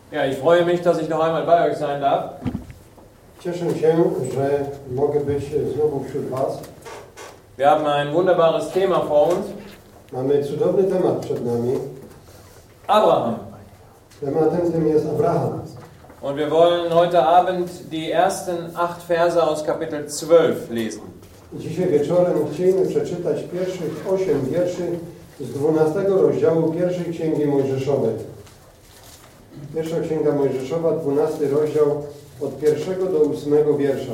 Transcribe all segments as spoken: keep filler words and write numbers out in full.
Ja, ich freue mich, dass ich noch einmal bei euch sein darf. Cieszę się, że mogę być znowu wśród Was. Wir haben ein wunderbares Thema vor uns. Mamy cudowny temat przed nami. Abraham. Tematem tym jest Abraham. Und wir wollen heute Abend die ersten acht Verse aus Kapitel zwölf lesen. Dzisiaj wieczorem chcielibyśmy przeczytać pierwszych osiem wierszy z dwunastego rozdziału pierwszej Księgi Mojżeszowej. Pierwsza Księga Mojżeszowa, dwunasty rozdział, od pierwszego do ósmego wiersza.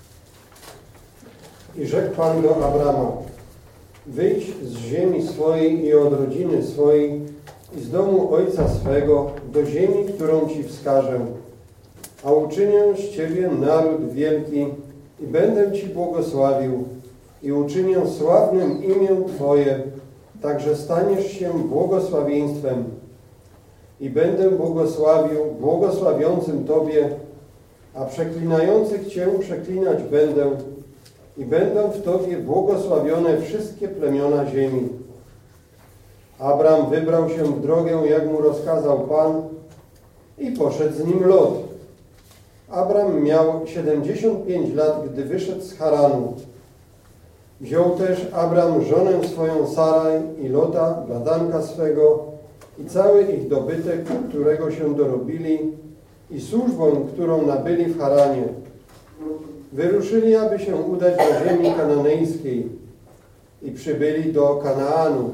I rzekł Pan do Abrama: wyjdź z ziemi swojej i od rodziny swojej i z domu ojca swego do ziemi, którą Ci wskażę. A uczynię z Ciebie naród wielki i będę Ci błogosławił i uczynię sławnym imię Twoje, także staniesz się błogosławieństwem. I będę błogosławił błogosławiącym Tobie, a przeklinających Cię przeklinać będę i będą w Tobie błogosławione wszystkie plemiona ziemi. Abram wybrał się w drogę, jak mu rozkazał Pan, i poszedł z nim Lot. Abram miał siedemdziesiąt pięć lat, gdy wyszedł z Haranu. Wziął też Abram żonę swoją Saraj i Lota, bratanka swego, i cały ich dobytek, którego się dorobili, i służbę, którą nabyli w Haranie. Wyruszyli, aby się udać do ziemi kananejskiej i przybyli do Kanaanu.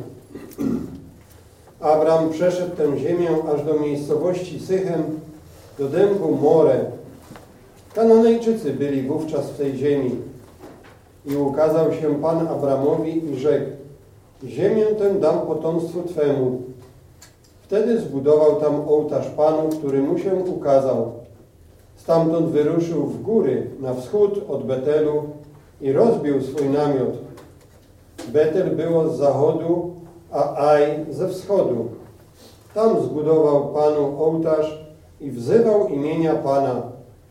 Abram przeszedł tę ziemię aż do miejscowości Sychem, do dębu More. Kananejczycy byli wówczas w tej ziemi. I ukazał się Pan Abramowi i rzekł: ziemię tę dam potomstwu Twemu. Wtedy zbudował tam ołtarz Panu, który mu się ukazał. Stamtąd wyruszył w góry na wschód od Betelu i rozbił swój namiot. Betel było z zachodu, a Aj ze wschodu. Tam zbudował Panu ołtarz i wzywał imienia Pana.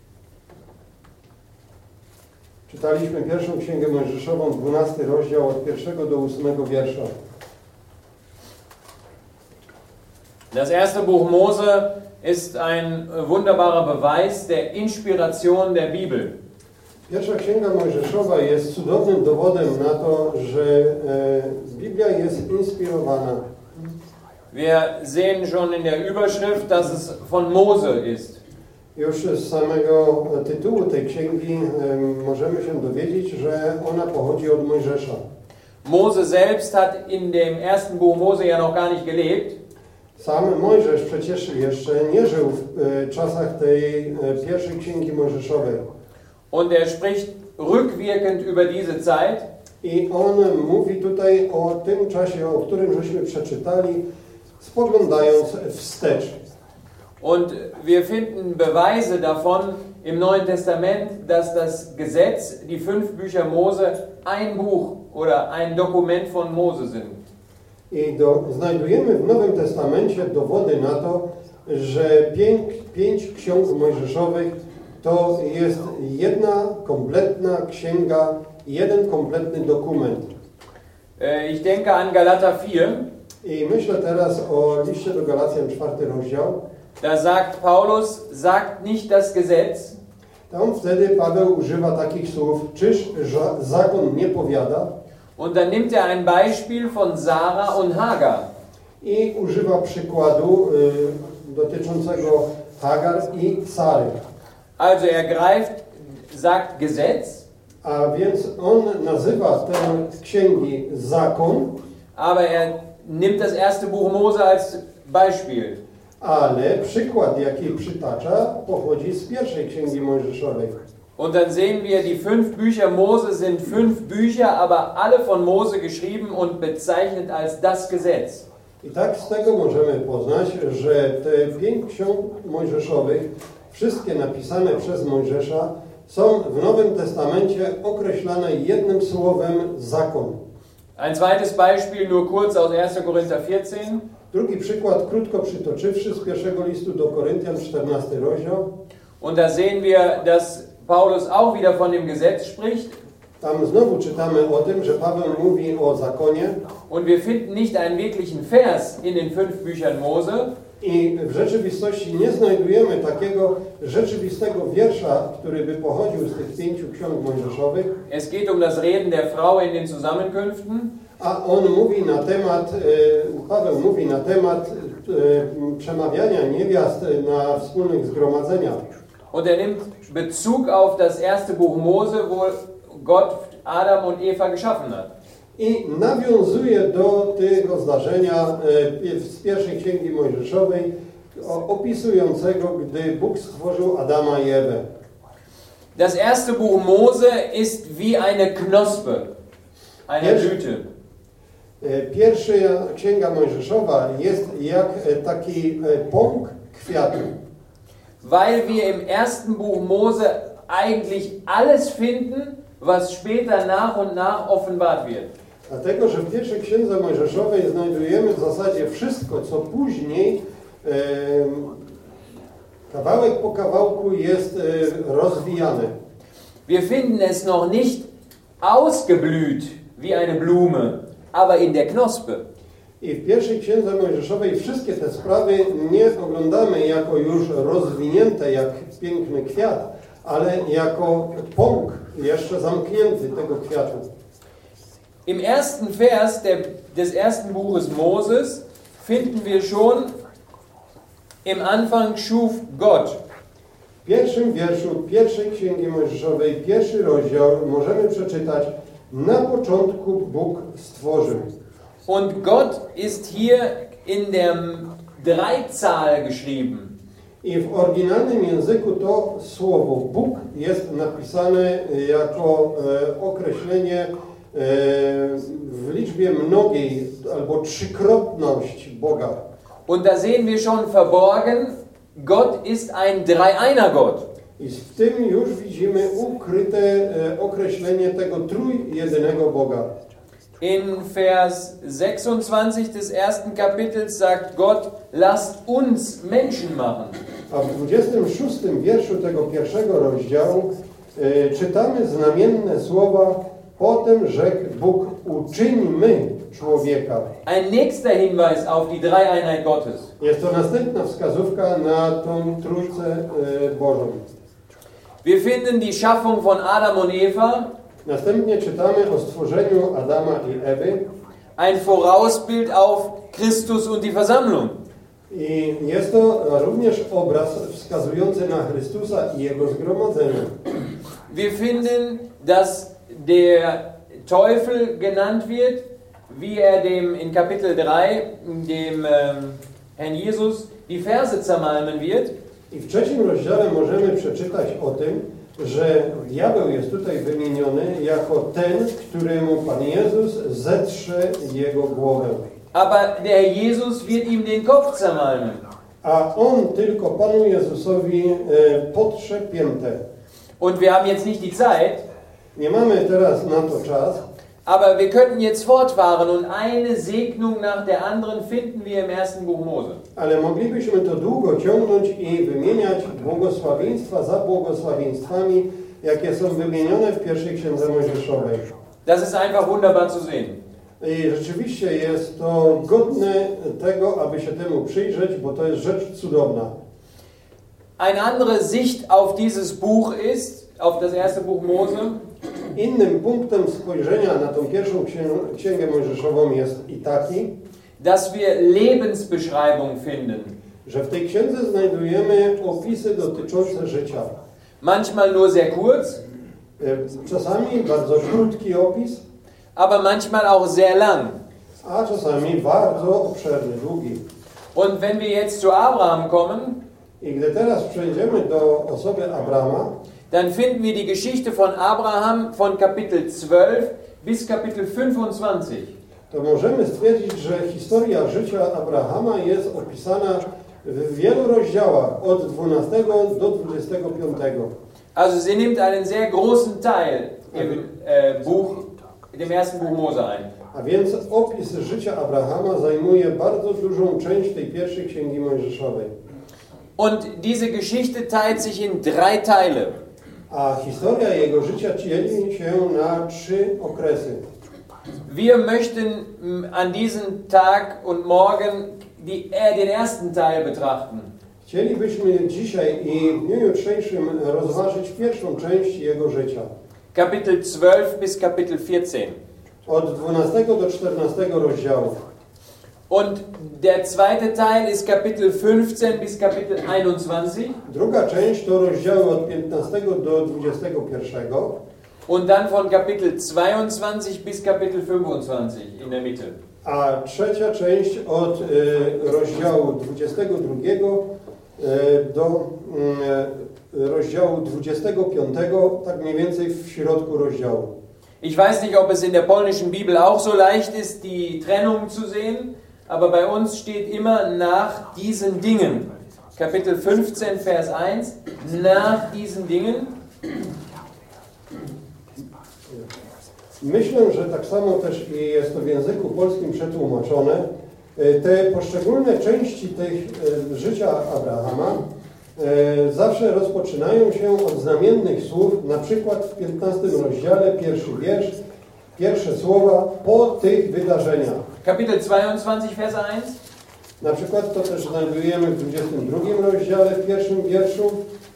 Czytaliśmy pierwszą Księgę Mojżeszową, dwunasty rozdział, od pierwszego do ósmego wiersza. Das erste Buch Mose ist ein wunderbarer Beweis der Inspiration der Bibel. Pierwsza Księga Mojżeszowa jest cudownym dowodem na to, że e, Biblia jest inspirowana. Wir sehen schon in der Überschrift, dass es von Mose ist. Już z samego tytułu tej księgi e, możemy się dowiedzieć, że ona pochodzi od Mojżesza. Mose selbst hat in dem ersten Buch Mose ja noch gar nicht gelebt. Sam Mojżesz przecież jeszcze nie żył w e, czasach tej e, pierwszej Księgi Mojżeszowej. Und er spricht rückwirkend über diese Zeit. I on mówi tutaj o tym czasie, o którym żeśmy przeczytali, spoglądając wstecz. Und wir finden Beweise davon im Neuen Testament, dass das Gesetz, die fünf Bücher Mose, ein Buch oder ein Dokument von Mose sind. I do, znajdujemy w Nowym Testamencie dowody na to, że pięć, pięć ksiąg mojżeszowych to jest jedna kompletna księga, jeden kompletny dokument. Ich denke an Galater vier. I myślę teraz o liście do Galacjan, czwarty rozdział. Da sagt Paulus, sagt nicht das Gesetz. Tam wtedy Paweł używa takich słów: czyż zakon nie powiada? Und dann nimmt er ein Beispiel von Sarah und Hagar. I używa przykładu y, dotyczącego Hagar i Sary. Also er greift, sagt Gesetz. A więc on nazywa te księgi zakon, aber er nimmt das erste Buch Mose als Beispiel. Ale przykład, jaki przytacza, pochodzi z pierwszej Księgi Mojżeszowej. Und dann sehen wir, die fünf Bücher Mose sind fünf Bücher, aber alle von Mose geschrieben und bezeichnet als das Gesetz. I tak z tego możemy poznać, że te pięć ksiąg mojżeszowych, wszystkie napisane przez Mojżesza, są w Nowym Testamencie określane jednym słowem zakon. Ein zweites Beispiel, nur kurz aus erster Korinther vierzehn. Drugi przykład, krótko przytoczywszy, z pierwszego listu do Koryntian, czternasty rozdział. Und da sehen wir, dass Paulus auch wieder von dem Gesetz spricht. Tam znowu czytamy o tym, że Paweł mówi o zakonie. Und wir finden nicht einen wirklichen Vers in den fünf Büchern Mose. I w rzeczywistości nie znajdujemy takiego rzeczywistego wiersza, który by pochodził z tych pięciu ksiąg mojżeszowych. Es geht um das Reden der Frau in den Zusammenkünften. A on mówi na temat, Paweł mówi na temat przemawiania niewiast na wspólnych zgromadzeniach. Und er nimmt Bezug auf das erste Buch Mose, wo Gott Adam und Eva geschaffen hat. I nawiązuje do tego zdarzenia z pierwszej księgi mojżeszowej, opisującego, gdy Bóg stworzył Adama i Ewę. Das erste Buch Mose ist wie eine Knospe, eine Blüte. Pierwsza księga mojżeszowa jest jak taki pąk kwiatu. Weil wir im ersten Buch Mose eigentlich alles finden, was später nach und nach offenbart wird. Dlatego, że w pierwszej księdze mojżeszowej znajdujemy w zasadzie wszystko, co później e, kawałek po kawałku jest e, rozwijane. Wir finden es noch nicht ausgeblüht wie eine Blume, aber in der Knospe. I w pierwszej księdze mojżeszowej wszystkie te sprawy nie oglądamy jako już rozwinięte, jak piękny kwiat, ale jako pąk jeszcze zamknięty tego kwiatu. Im ersten Vers der, des ersten Buches Moses finden wir schon, im Anfang schuf Gott. W pierwszym wierszu pierwszej księgi mojżeszowej, pierwszy rozdział, możemy przeczytać: na początku Bóg stworzył. Und Gott ist hier in der Dreizahl geschrieben. I w oryginalnym języku to słowo Bóg jest napisane jako e, określenie e, w liczbie mnogiej albo trzykrotność Boga. Und da sehen wir schon verborgen, Gott ist ein Dreieiner-Gott. I w tym już widzimy ukryte e, określenie tego trójjedynego Boga. In Vers sechsundzwanzig des ersten Kapitels sagt Gott, lasst uns Menschen machen. A w dwudziestym szóstym wierszu tego pierwszego rozdziału e, czytamy znamienne słowa: potem rzekł Bóg, uczyńmy człowieka. Ein nächster Hinweis auf die Dreieinheit Gottes. Jest to następna wskazówka na tą trójcę e, Bożą. Wir finden die Schaffung von Adam und Eva. Następnie czytamy o stworzeniu Adama i Ewy. Ein Vorausbild auf Christus und die Versammlung. I jest to również obraz wskazujący na Chrystusa i Jego zgromadzenie. Wir finden, dass der Teufel genannt wird, wie er dem in Kapitel drei, dem ähm, Herrn Jesus, die Verse zermalmen wird. I w trzecim rozdziale możemy przeczytać o tym, że diabeł jest tutaj wymieniony jako ten, któremu Pan Jezus zetrze jego głowę. Aber der Jesus wird ihm den Kopf zermalmen. A on tylko Panu Jezusowi e, potrze piętę. Und wir haben jetzt nicht die Zeit, Nie mamy teraz na to czas, aber wir könnten jetzt fortfahren und eine Segnung nach der anderen finden wir im ersten Buch Mose. ale moglibyśmy to długo ciągnąć i wymieniać błogosławieństwa za błogosławieństwami, jakie są wymienione w pierwszej księdze mojżeszowej. Das ist einfach wunderbar zu sehen. I rzeczywiście jest to godne tego, aby się temu przyjrzeć, bo to jest rzecz cudowna. Eine andere Sicht auf dieses Buch ist, auf das erste Buch Mose, Innym punktem spojrzenia na tą pierwszą księ- księgę mojżeszową jest i taki, dass wir Lebensbeschreibung finden. że w tej księdze znajdujemy opisy dotyczące życia. Manchmal nur sehr kurz, E, Czasami bardzo krótki opis, aber manchmal auch sehr lang. a czasami bardzo obszerny, długi. Und wenn wir jetzt zu Abraham kommen, I gdy teraz przejdziemy do osoby Abrama, dann finden wir die Geschichte von Abraham von Kapitel zwölf bis Kapitel fünfundzwanzig. to możemy stwierdzić, że historia życia Abrahama jest opisana w wielu rozdziałach od dwunastego do dwudziestego piątego. Also sie nimmt einen sehr großen Teil im äh, Buch, dem ersten Buch Mose ein. A więc opis życia Abrahama zajmuje bardzo dużą część tej pierwszej księgi mojżeszowej. Und diese Geschichte teilt sich in drei Teile. A historia jego życia dzieli się na trzy okresy. Wir möchten an diesem Tag und morgen die, äh, den ersten Teil betrachten. Chcielibyśmy dzisiaj i w dniu jutrzejszym rozważyć pierwszą część jego życia. Kapitel zwölf bis Kapitel vierzehn. Od dwunastego do czternastego rozdziału. Und der zweite Teil ist Kapitel fünfzehn bis Kapitel einundzwanzig. Druga część to rozdziały od piętnastego do dwudziestego pierwszego. Und dann von Kapitel zweiundzwanzig bis Kapitel fünfundzwanzig in der Mitte. A trzecia część od y, rozdziału dwudziestego drugiego y, do y, rozdziału dwudziestego piątego, tak mniej więcej w środku rozdziału. Ich weiß nicht, ob es in der polnischen Bibel auch so leicht ist, die Trennung zu sehen, aber bei uns steht immer nach diesen Dingen. Kapitel fünfzehn, Vers eins, nach diesen Dingen. Myślę, że tak samo też i jest to w języku polskim przetłumaczone. Te poszczególne części tych życia Abrahama zawsze rozpoczynają się od znamiennych słów, na przykład w piętnastym rozdziale, pierwszy wiersz, pierwsze słowa po tych wydarzeniach. Kapitel zweiundzwanzig, Vers eins. Na przykład to też znajdujemy w dwudziestym drugim rozdziale, w pierwszym wierszu.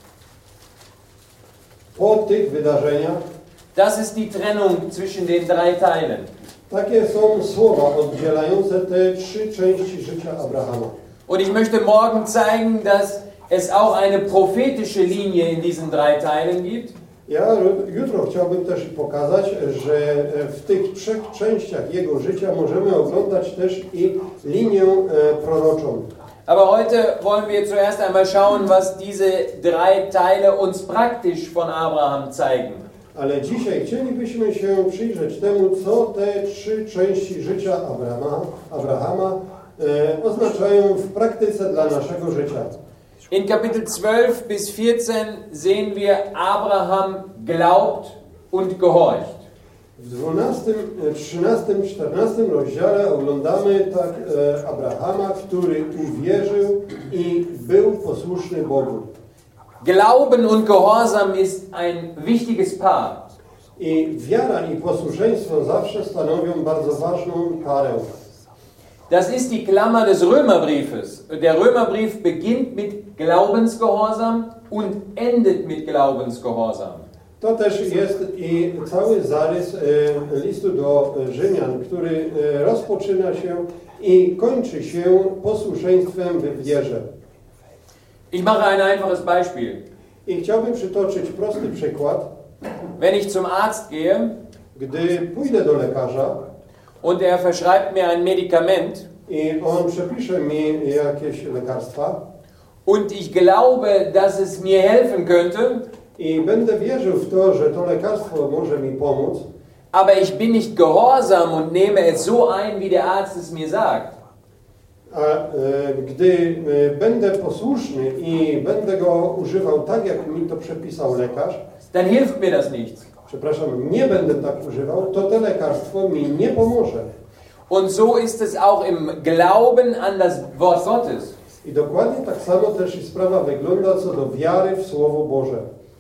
Po tych wydarzeniach. Das ist die Trennung zwischen den drei Teilen. Takie są słowa oddzielające te trzy części życia Abrahama. Und ich möchte morgen zeigen, dass es auch eine prophetische Linie in diesen drei Teilen gibt. Ja jutro chciałbym też pokazać, że w tych trzech częściach jego życia możemy oglądać też i linię proroczą. Aber heute wollen wir zuerst einmal schauen, was diese drei Teile uns praktisch von Abraham zeigen. Ale dzisiaj chcielibyśmy się przyjrzeć temu, co te trzy części życia Abrahama, Abrahama e, oznaczają w praktyce dla naszego życia. In Kapitel zwölf bis vierzehn sehen wir, Abraham glaubt und gehorcht. W dwunastym, trzynastym, czternastym rozdziale oglądamy tak e, Abrahama, który uwierzył i był posłuszny Bogu. Glauben und Gehorsam ist ein wichtiges Paar. I wiara i posłuszeństwo zawsze stanowią bardzo ważną parę. Das ist die Klammer des Römerbriefes. Der Römerbrief beginnt mit Glaubensgehorsam und endet mit Glaubensgehorsam. To też jest i cały zarys e, listu do Rzymian, który e, rozpoczyna się i kończy się posłuszeństwem w wierze. Ich mache ein einfaches Beispiel. I chciałbym przytoczyć prosty przykład. Wenn ich zum Arzt gehe, gdy pójdę do lekarza und er verschreibt mir ein Medikament i on przepisze mi jakieś lekarstwa und ich glaube, dass es mir helfen könnte, i będę wierzył w to, że to lekarstwo może mi pomóc, aber ich bin nicht gehorsam und nehme es so ein, wie der Arzt es mir sagt, a e, gdy e, będę posłuszny i będę go używał tak, jak mi to przepisał lekarz, dann hilft mir das nichts. przepraszam, nie będę tak używał, to to lekarstwo mi nie pomoże. Und so ist es auch im Glauben an das Wort Gottes. I dokładnie tak samo też i sprawa wygląda co do wiary w Słowo Boże.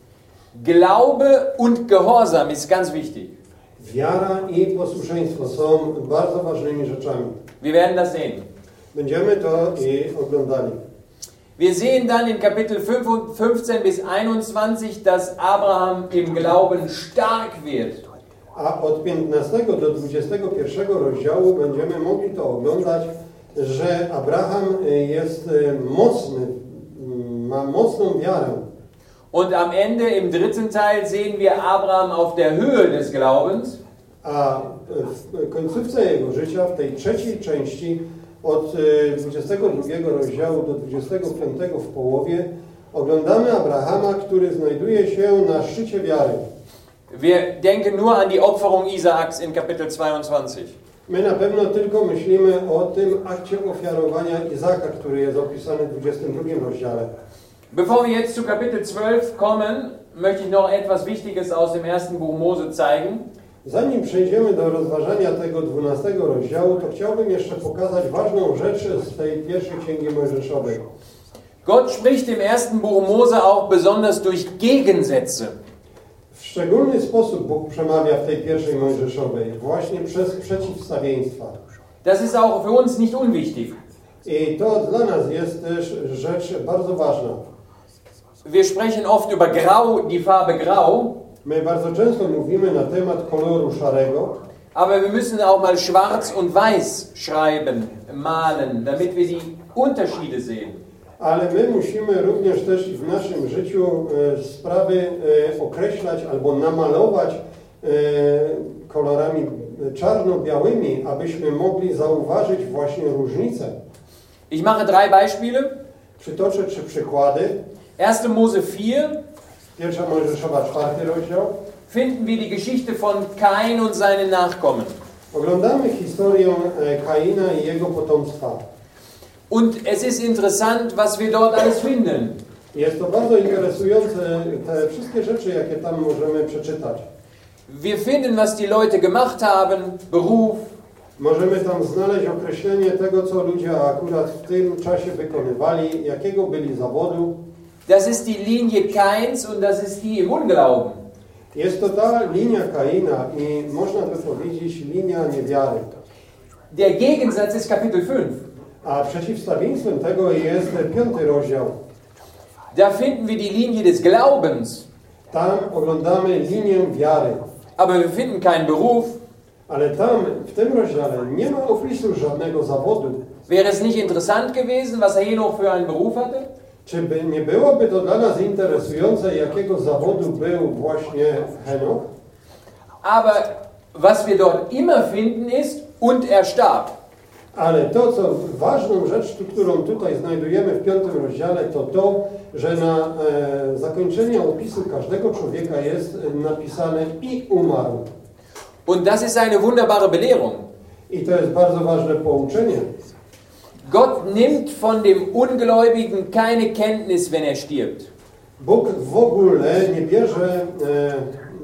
Glaube und Gehorsam ist ganz wichtig. Wiara i posłuszeństwo są bardzo ważnymi rzeczami. Wir werden das sehen. Będziemy to i oglądali. Wir sehen dann in Kapitel fünfzehn bis einundzwanzig, dass Abraham im Glauben stark wird. A od piętnastego do dwudziestego pierwszego rozdziału będziemy mogli to oglądać, że Abraham jest mocny, ma mocną wiarę. Und am Ende im dritten Teil sehen wir Abraham auf der Höhe des Glaubens. A w końcówce jego życia, w tej trzeciej części, od dwudziestego drugiego rozdziału do dwudziestego piątego w połowie, oglądamy Abrahama, który znajduje się na szczycie wiary. Wir denken nur an die Opferung Isaaks in Kapitel zweiundzwanzig. My na pewno tylko myślimy o tym akcie ofiarowania Izaka, który jest opisany w dwudziestym drugim rozdziale. Bevor wir jetzt zu Kapitel zwölf kommen, möchte ich noch etwas Wichtiges aus dem ersten Buch Mose zeigen. Zanim przejdziemy do rozważania tego dwunastego rozdziału, to chciałbym jeszcze pokazać ważną rzecz z tej pierwszej Księgi Mojżeszowej. Gott spricht im ersten Buch Mose auch besonders durch Gegensätze. W szczególny sposób Bóg przemawia w tej pierwszej Mojżeszowej, właśnie przez przeciwstawieństwa. Das ist auch für uns nicht unwichtig. I to dla nas jest też rzecz bardzo ważna. Wir sprechen oft über Grau, die Farbe Grau. My bardzo często mówimy na temat koloru szarego, Aber wir müssen auch mal schwarz und weiß schreiben, malen, damit wir die Unterschiede sehen. ale my musimy również też w naszym życiu e, sprawy e, określać albo namalować e, kolorami czarno-białymi, abyśmy mogli zauważyć właśnie różnice. Ich mache drei Beispiele. Przytoczę trzy przykłady. erster Mose vier Pierwsza Mojżeszowa, czwarty rozdział. finden wir die Geschichte von Kain und seinen Nachkommen. Oglądamy historię e, Kaina i jego potomstwa. Und es ist interessant, was wir dort alles finden. Jest to bardzo interesujące, te wszystkie rzeczy, jakie tam możemy przeczytać. Wir finden, was die Leute gemacht haben, Beruf. Możemy tam znaleźć określenie tego, co ludzie akurat w tym czasie wykonywali, jakiego byli zawodu. Das ist die Linie Kains und das ist die im Unglauben. Jest to ta linia Kaina i można by powiedzieć linia niewiary. Der Gegensatz ist Kapitel fünf. A przeciwstawieństwem tego jest piąty rozdział. Da finden wir die Linie des Glaubens. Tam oglądamy linię wiary. Aber wir finden keinen Beruf. Ale tam, w tym rozdziale, nie ma opisu żadnego zawodu. Wäre es nicht interessant gewesen, was Henoch für einen Beruf hatte? Czy by, nie byłoby to dla nas interesujące, jakiego zawodu był właśnie Henoch? Aber was wir dort immer finden ist, und er starb. Ale to, co ważną rzecz, którą tutaj znajdujemy w piątym rozdziale, to to, że na e, zakończenie opisu każdego człowieka jest napisane i umarł. Und das ist eine wunderbare Belehrung. I to jest bardzo ważne pouczenie. Gott nimmt von dem Ungläubigen keine Kenntnis, wenn er stirbt. Bóg w ogóle nie bierze e,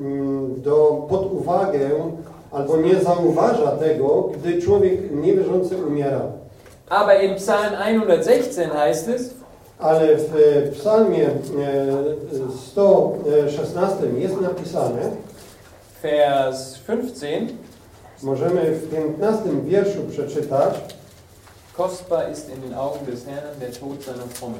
do, pod uwagę albo nie zauważa tego, gdy człowiek niewierzący umiera. Aber im Psalm hundertsechzehn heißt es, ale w psalmie sto szesnastym jest napisane, Vers fünfzehn, możemy w piętnastym wierszu przeczytać: Kostbar ist in den Augen des Herrn der Tod seiner Frommen.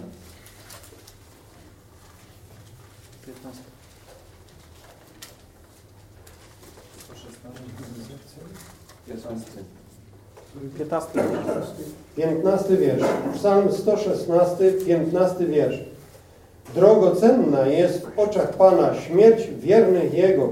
piętnasty wiersz. Psalm sto szesnasty, piętnasty wiersz. Drogocenna jest w oczach Pana śmierć wiernych Jego.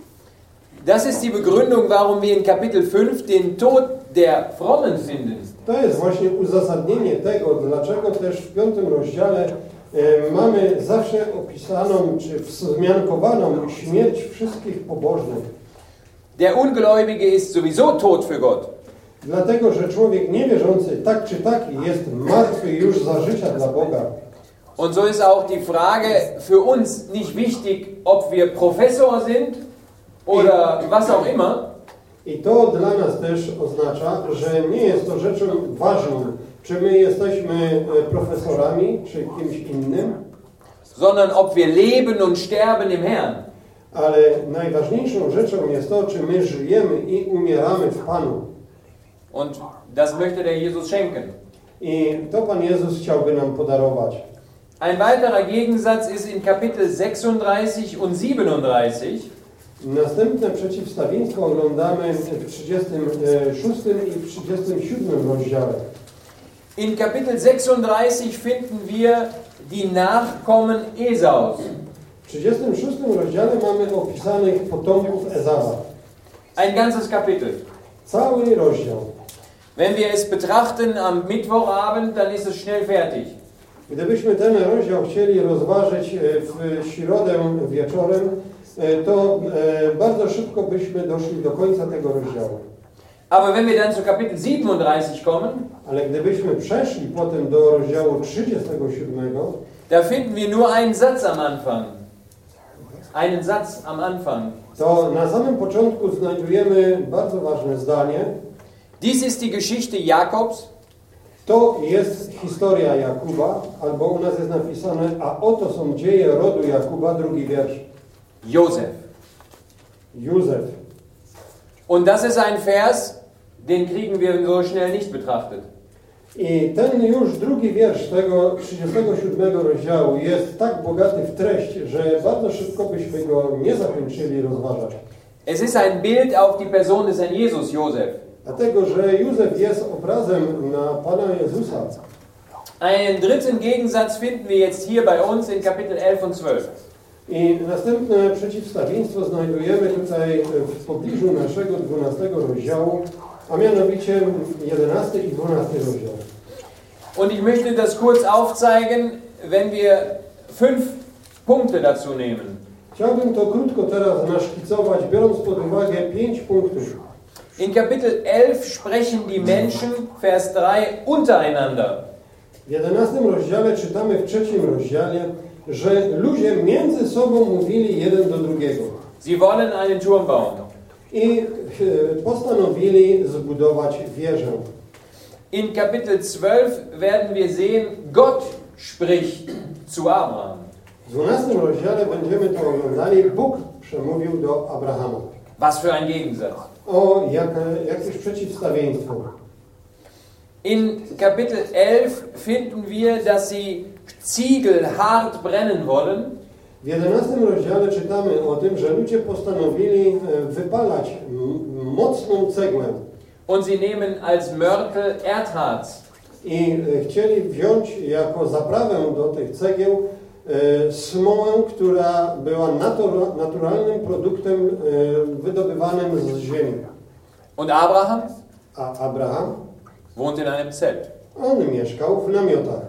Das ist die Begründung, warum wir in Kapitel fünf den Tod der Frommen finden. To jest właśnie uzasadnienie tego, dlaczego też w piątym rozdziale e, mamy zawsze opisaną czy wzmiankowaną śmierć wszystkich pobożnych. Der Ungläubige ist sowieso tot für Gott. Dlatego, że człowiek niewierzący tak czy tak jest martwy już za życia dla Boga. Und so ist auch die Frage für uns nicht wichtig, ob wir Professor sind oder was auch immer. I to dla nas też oznacza, że nie jest to rzeczą ważną, czy my jesteśmy profesorami, czy kimś innym, sondern ob wir leben und sterben im Herrn. ale najważniejszą rzeczą jest to, czy my żyjemy i umieramy w Panu. Und das möchte der Jesus schenken. I to Pan Jezus chciałby nam podarować. Ein weiterer Gegensatz ist in Kapitel sechsunddreißig und siebenunddreißig. Następne przeciwstawieństwo oglądamy w trzydziestym szóstym i w trzydziestym siódmym rozdziale. In Kapitel sechsunddreißig finden wir die Nachkommen Esaus. W trzydziestym szóstym rozdziale mamy opisanych potomków Ezawa. Ein ganzes Kapitel. Cały rozdział. Wenn wir es betrachten am Mittwochabend, dann ist es schnell fertig. Gdybyśmy ten rozdział chcieli rozważyć w środę wieczorem, to bardzo szybko byśmy doszli do końca tego rozdziału. Aber wenn wir dann zu Kapitel siebenunddreißig kommen, ale gdybyśmy przeszli potem do rozdziału trzydziestego siódmego, da finden wir nur einen Satz am Anfang. Einen Satz am Anfang. To na samym początku znajdujemy bardzo ważne zdanie. Dies ist die Geschichte Jakobs. To jest historia Jakuba, albo u nas jest napisane, a oto są dzieje rodu Jakuba, drugi wiersz. Josef. Józef. Und das ist ein Vers, den kriegen wir so schnell nicht betrachtet. I ten już drugi wiersz tego trzydziestego siódmego rozdziału jest tak bogaty w treść, że bardzo szybko byśmy go nie zakończyli rozważać. Es ist ein Bild auf die Person des Herrn Jesus, Josef. Dlatego, że Józef jest obrazem na Pana Jezusa. Einen dritten Gegensatz finden wir jetzt hier bei uns in Kapitel elf und zwölf. I następne przeciwstawieństwo znajdujemy tutaj w pobliżu naszego dwunastego rozdziału, a mianowicie jedenasty i dwunasty rozdział. Und ich möchte das kurz aufzeigen, wenn wir fünf Punkte dazu nehmen. Chciałbym to krótko teraz naszkicować, biorąc pod uwagę pięć punktów. In Kapitel elf sprechen die Menschen, Vers drei, untereinander. W jedenastym rozdziale czytamy w trzecim rozdziale, że ludzie między sobą mówili jeden do drugiego. Sie wollen einen Turm bauen. I postanowili zbudować wieżę. In Kapitel zwölf werden wir sehen, Gott spricht zu Abraham. W dwunastym rozdziale będziemy to oglądali. Bóg przemówił do Abrahama. Was für ein Gegensatz. O, jakie, jakieś przeciwstawieństwo. In Kapitel elf finden wir, dass sie Ziegel hart brennen wollen. W jedenastym rozdziale czytamy o tym, że ludzie postanowili wypalać mocną cegłę. Und sie nehmen als Mörtel Erdharz. I chcieli wziąć jako zaprawę do tych cegieł e, smołę, która była natura, naturalnym produktem e, wydobywanym z ziemi. Und Abraham A Abraham, wohnt in einem Zelt. on mieszkał w namiotach.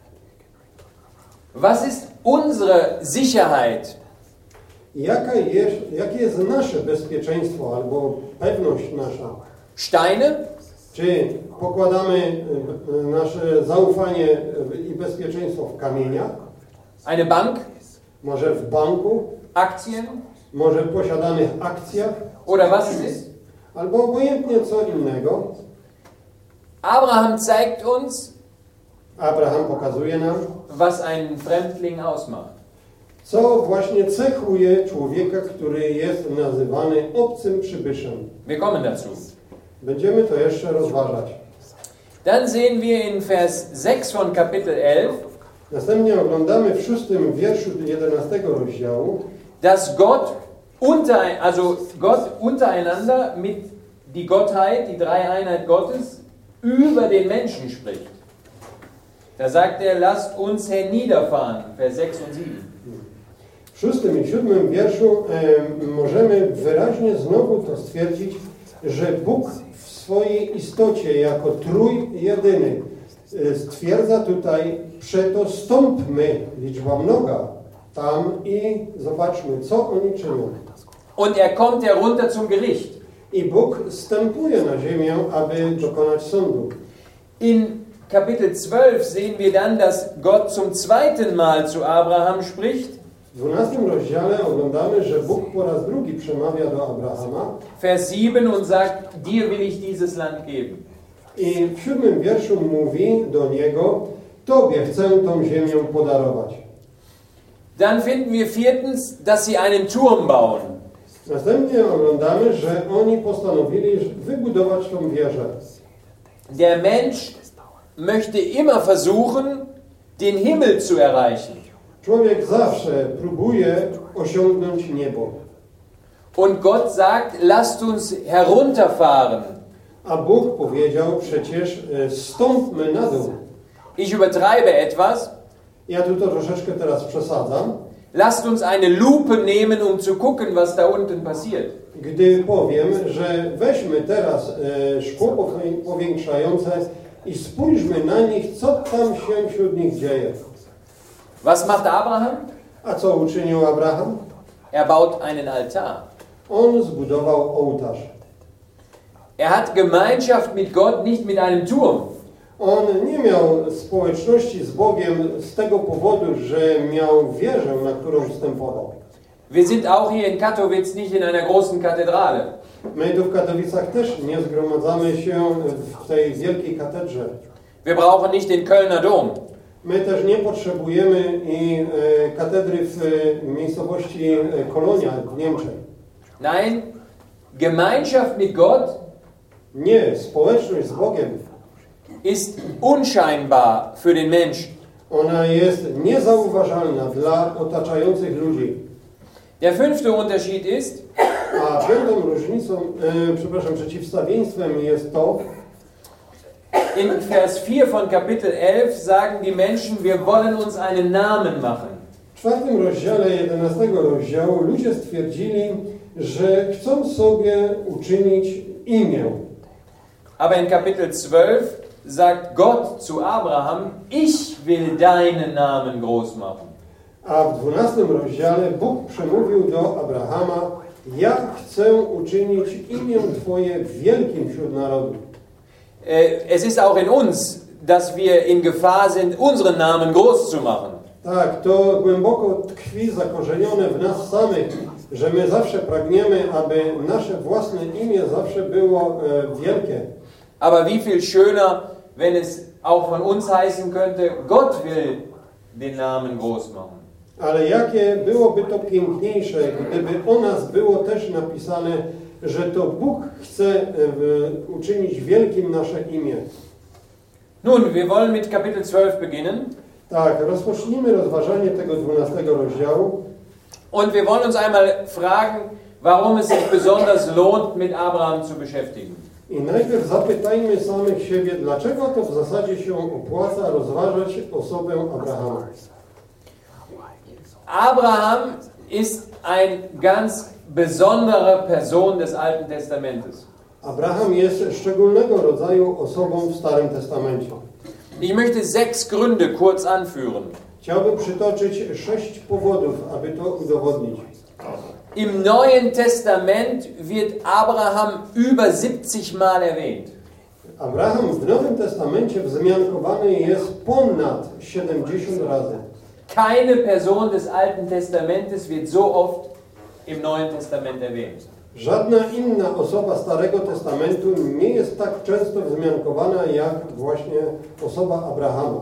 Was ist unsere Sicherheit? Jaka jest, jakie jest nasze bezpieczeństwo albo pewność nasza? Steine? Czy pokładamy nasze zaufanie i bezpieczeństwo w kamieniach? Eine Bank? Może w banku? Aktien? Może w posiadanych akcjach? Oder was es ist? Albo obojętnie co innego. Abraham zeigt uns, Abraham pokazuje nam, was einen Fremdling ausmacht. co właśnie cechuje człowieka, który jest nazywany obcym przybyszem. Wir kommen dazu. Będziemy to jeszcze rozważać. Dann sehen wir in Vers sechs von Kapitel elf, Następnie oglądamy w szóstym wierszu jedenastego rozdziału, dass Gott unter, also Gott untereinander mit die Gottheit, die Dreieinheit Gottes, über den Menschen spricht. Da sagt er, lasst uns herniederfahren, Vers sechs und sieben. w szóstym i siódmym wierszu e, możemy wyraźnie znowu to stwierdzić, że Bóg w swojej istocie jako trójjedyny e, stwierdza tutaj, przeto stąpmy, liczba mnoga, tam i zobaczmy, co oni czynią. Und er kommt herunter zum Gericht. I Bóg stępuje na ziemię, aby dokonać sądu. In Kapitel zwölf sehen wir dann, dass Gott zum zweiten Mal zu Abraham spricht. W dwunastym rozdziale oglądamy, że Bóg po raz drugi przemawia do Abrahama. Vers sieben und sagt, dir will ich dieses Land geben. I w siódmym wierszu mówi do niego, Tobie chcę tą ziemię podarować. Dann finden wir viertens, dass sie einen Turm bauen. Następnie oglądamy, że oni postanowili wybudować tą wieżę. Der Mensch möchte immer versuchen, den Himmel zu erreichen. Człowiek zawsze próbuje osiągnąć niebo. Und Gott sagt, lasst uns herunterfahren. A Bóg powiedział przecież, stąpmy na dół. Ich übertreibe etwas. Ja tu to troszeczkę teraz przesadzam. Lasst uns eine Lupe nehmen, um zu gucken, was da unten passiert. Gdy powiem, że weźmy teraz e, szkło powiększające i spójrzmy na nich, co tam się wśród nich dzieje. Was macht Abraham? A co uczynił Abraham? Er baut einen Altar. On zbudował ołtarz. Er hat Gemeinschaft mit Gott, nicht mit einem Turm. On nie miał społeczności z Bogiem z tego powodu, że miał wieżę, na którą wstępował. Wir sind auch hier in Katowice nicht in einer großen Kathedrale. My tu w Katowicach też nie zgromadzamy się w tej wielkiej katedrze. Wir brauchen nicht den Kölner Dom. My też nie potrzebujemy i e, katedry w e, miejscowości Kolonia w Niemczech. Nein, Gemeinschaft mit Gott Nie, społeczność z Bogiem ist unscheinbar für den Menschen. Ona jest niezauważalna dla otaczających ludzi. Der fünfte Unterschied ist, A piątą różnicą, e, przepraszam, przeciwstawieństwem jest to, in Vers vier von Kapitel elf sagen die Menschen, wir wollen uns einen Namen machen. w czwartym rozdziale jedenastego rozdziału ludzie stwierdzili, że chcą sobie uczynić imię. Aber in Kapitel zwölf sagt Gott zu Abraham, ich will deinen Namen groß machen. A w dwunastym rozdziale Bóg przemówił do Abrahama: ja chcę uczynić imię Twoje wielkim wśród narodów. Es ist auch in uns, dass wir in Gefahr sind, unseren Namen groß zu machen. Tak, to głęboko tkwi zakorzenione w nas samych, że my zawsze pragniemy, aby nasze własne imię zawsze było e, wielkie. Aber wie viel schöner, wenn es auch von uns heißen könnte, Gott will den Namen groß machen. Ale jakie byłoby to piękniejsze, gdyby o nas było też napisane, że to Bóg chce e, uczynić wielkim nasze imię. Nun, wir wollen mit Kapitel zwölf beginnen. Tak, rozpocznijmy rozważanie tego dwunastego rozdziału. Und wir wollen uns einmal fragen, warum es sich besonders lohnt, mit Abraham zu beschäftigen. I najpierw zapytajmy samych siebie, dlaczego to w zasadzie się opłaca rozważać osobę Abrahama. Abraham ist ein ganz besondere Person des Alten Testamentes. Abraham jest szczególnego rodzaju osobą w Starym Testamencie. Ich möchte sechs Gründe kurz anführen. Chciałbym przytoczyć sześć powodów, aby to udowodnić. Im Neuen Testament wird Abraham über siebzig Mal erwähnt. Abraham w Nowym Testamencie wzmiankowany jest ponad siedemdziesiąt razy. Keine Person des Alten Testamentes wird so oft im Neuen Testament erwähnt. Żadna inna osoba Starego Testamentu nie jest tak często wzmiankowana jak właśnie osoba Abrahama.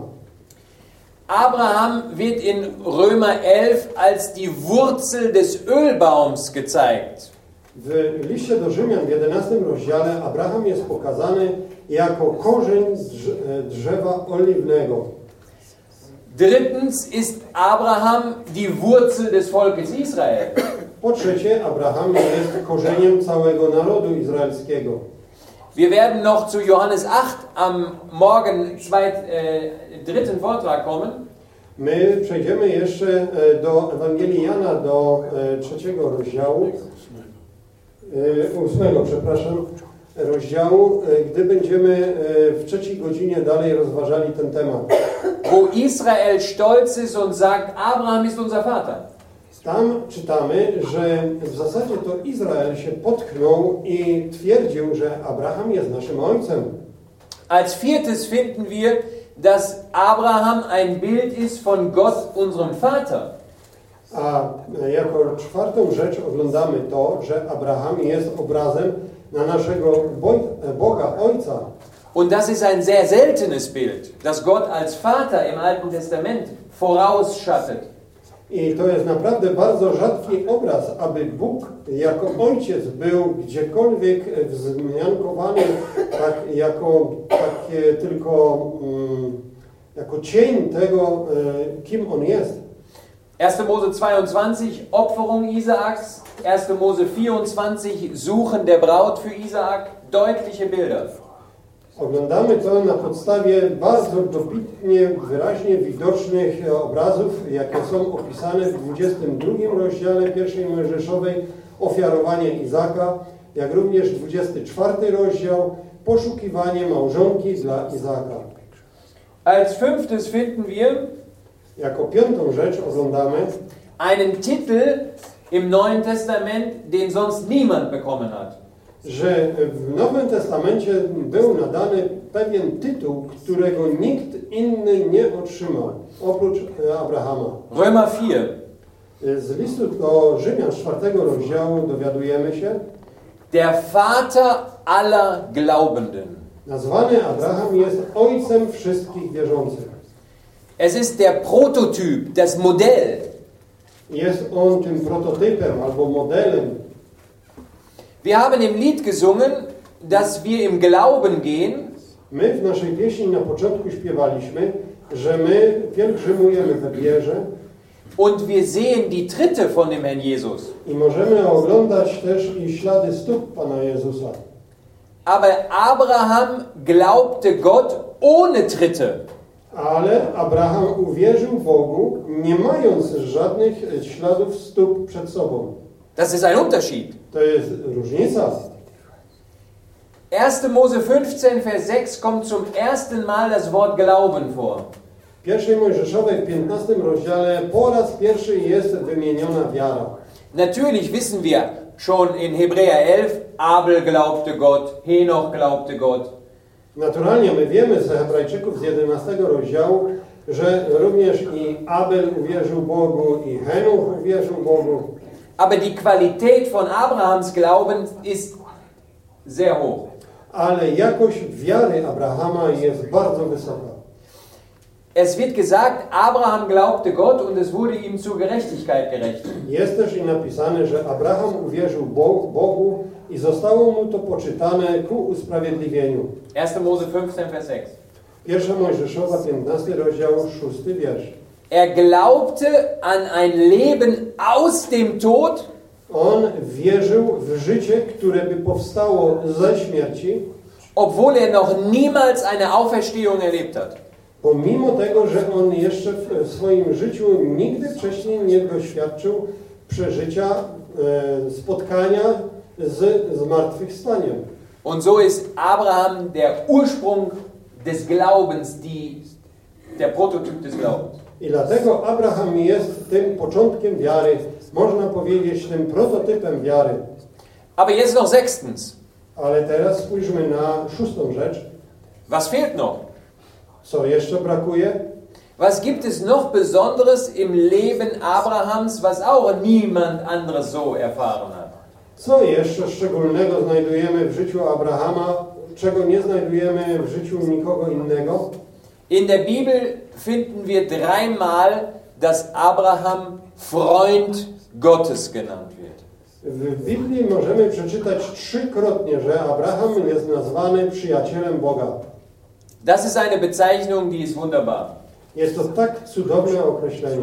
Abraham wird in Römer elf als die Wurzel des Ölbaums gezeigt. W liście do Rzymian w jedenastym rozdziale Abraham jest pokazany jako korzeń drzewa oliwnego. Drittens ist Abraham die Wurzel des Volkes Israel. Po trzecie, Abraham jest korzeniem całego narodu izraelskiego. Wir werden noch zu Johannes acht am Morgen zweit, äh, dritten Vortrag kommen. My przejdziemy jeszcze do Ewangelii Jana, do trzeciego rozdziału, ósmego, przepraszam, rozdziału, gdy będziemy w trzeciej godzinie dalej rozważali ten temat. Wo Israel stolz ist und sagt, Abraham ist unser Vater. Tam czytamy, że w zasadzie to Izrael się potknął i twierdził, że Abraham jest naszym ojcem. Als viertes finden wir, dass Abraham ein Bild ist von Gott, unserem Vater. A jako czwartą rzecz oglądamy to, że Abraham jest obrazem na naszego Boga Ojca. Und das ist ein sehr seltenes Bild, das Gott als Vater im Alten Testament vorausschattet. I to jest naprawdę bardzo rzadki obraz, aby Bóg jako Ojciec był gdziekolwiek wzmiankowany tak, jako takie tylko um, jako cień tego, kim On jest. erster Mose zweiundzwanzig, Opferung Isaaks. erster Mose vierundzwanzig, Suchen der Braut für Isaak. Deutliche Bilder. Oglądamy to na podstawie bardzo dobitnie, wyraźnie widocznych obrazów, jakie są opisane w dwudziestym drugim rozdziale pierwszej Mojżeszowej, ofiarowanie Izaka, jak również dwudziesty czwarty rozdział, poszukiwanie małżonki dla Izaka. Als fünftes finden wir Jako piątą rzecz oglądamy einen Titel im Neuen Testament, den sonst niemand bekommen hat. że w Nowym Testamencie był nadany pewien tytuł, którego nikt inny nie otrzymał, oprócz Abrahama. Römer vier. Z listu do Rzymian czwartego rozdziału dowiadujemy się, Der Vater aller Glaubenden. nazwany Abraham jest ojcem wszystkich wierzących. Es ist der Prototyp, das Modell. Jest on tym prototypem albo modelem. Wir haben im Lied gesungen, dass wir im Glauben gehen. My w naszej pieśni na początku śpiewaliśmy, że my pielgrzymujemy we wierze. Und wir sehen die Tritte von dem Herrn Jesus. I możemy oglądać też i ślady stóp Pana Jezusa. Aber Abraham glaubte Gott ohne Tritte. Ale Abraham uwierzył Bogu, nie mając żadnych śladów stóp przed sobą. Das ist ein Unterschied. To jest różnica. erster Mose fünfzehn, Vers sechs kommt zum ersten Mal das Wort Glauben vor. W pierwszej Mojżeszowej, w piętnastym rozdziale, po raz pierwszy jest wymieniona wiara. Natürlich wissen wir schon in Hebräer elf, Abel glaubte Gott, Henoch glaubte Gott. Naturalnie my wiemy z Hebrajczyków z jedenastego rozdziału, że również i Abel uwierzył Bogu, i Henoch uwierzył Bogu. Aber die Qualität von Abrahams Glauben ist sehr hoch. Ale jakość wiary Abrahama jest bardzo wysoka. Es wird gesagt, Abraham glaubte Gott und es wurde ihm zur Gerechtigkeit gerechnet. Jest też i napisane, że Abraham uwierzył Bogu i zostało mu to poczytane ku usprawiedliwieniu. erster Mose fünfzehn, Vers sechs. Pierwsza Mojżeszowa, piętnasty rozdział, szósty wiersz. Er glaubte an ein Leben aus dem Tod. On wierzył w życie, które by powstało ze śmierci, obwohl er noch niemals eine Auferstehung erlebt hat. Pomimo tego, że on jeszcze w swoim życiu nigdy wcześniej nie doświadczył przeżycia, e, spotkania z zmartwychwstaniem. Und so ist Abraham der Ursprung des Glaubens, die, der Prototyp des Glaubens. I dlatego Abraham jest tym początkiem wiary, można powiedzieć tym prototypem wiary. Aber jetzt noch sechstens. Ale teraz spójrzmy na szóstą rzecz. Was fehlt noch? Co jeszcze brakuje? Was gibt es noch Besonderes im Leben Abrahams, was auch niemand anderes so erfahren hat? Co jeszcze szczególnego znajdujemy w życiu Abrahama, czego nie znajdujemy w życiu nikogo innego? In der Bibel finden wir dreimal, dass Abraham Freund Gottes genannt wird. W Biblii możemy przeczytać trzykrotnie, że Abraham jest nazwany przyjacielem Boga. Das ist eine Bezeichnung, die ist wunderbar. Jest to tak cudowne określenie.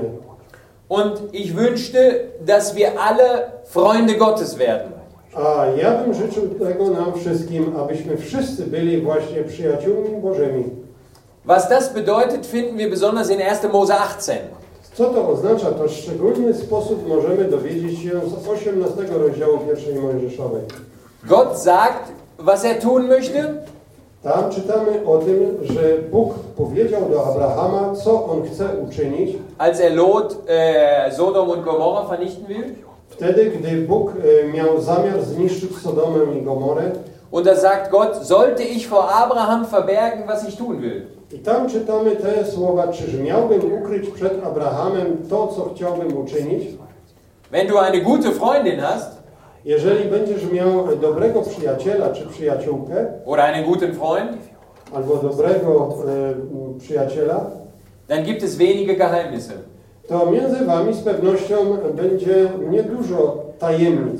Und ich wünschte, dass wir alle Freunde Gottes werden. A ja bym życzył tego nam wszystkim, abyśmy wszyscy byli właśnie przyjaciółmi Bożymi. Was das bedeutet, finden wir besonders in erster Mose achtzehn. Co to oznacza? To w szczególny sposób możemy dowiedzieć się z osiemnastego rozdziału pierwszej Mojżeszowej. Gott sagt, was er tun möchte. Tam czytamy o tym, że Bóg powiedział do Abrahama, co on chce uczynić. Als er Lot, äh, Sodom und Gomorra vernichten will. Wtedy, gdy Bóg e, miał zamiar zniszczyć Sodomę i Gomorę. Und da sagt Gott, sollte ich vor Abraham verbergen, was ich tun will? I tam czytamy te słowa, czyż miałbym ukryć przed Abrahamem to, co chciałbym uczynić? Wenn du eine gute Freundin hast, Jeżeli będziesz miał dobrego przyjaciela czy przyjaciółkę, oder einen guten Freund, albo dobrego e, przyjaciela, dann gibt es wenige Geheimnisse. to między wami z pewnością będzie niedużo tajemnic.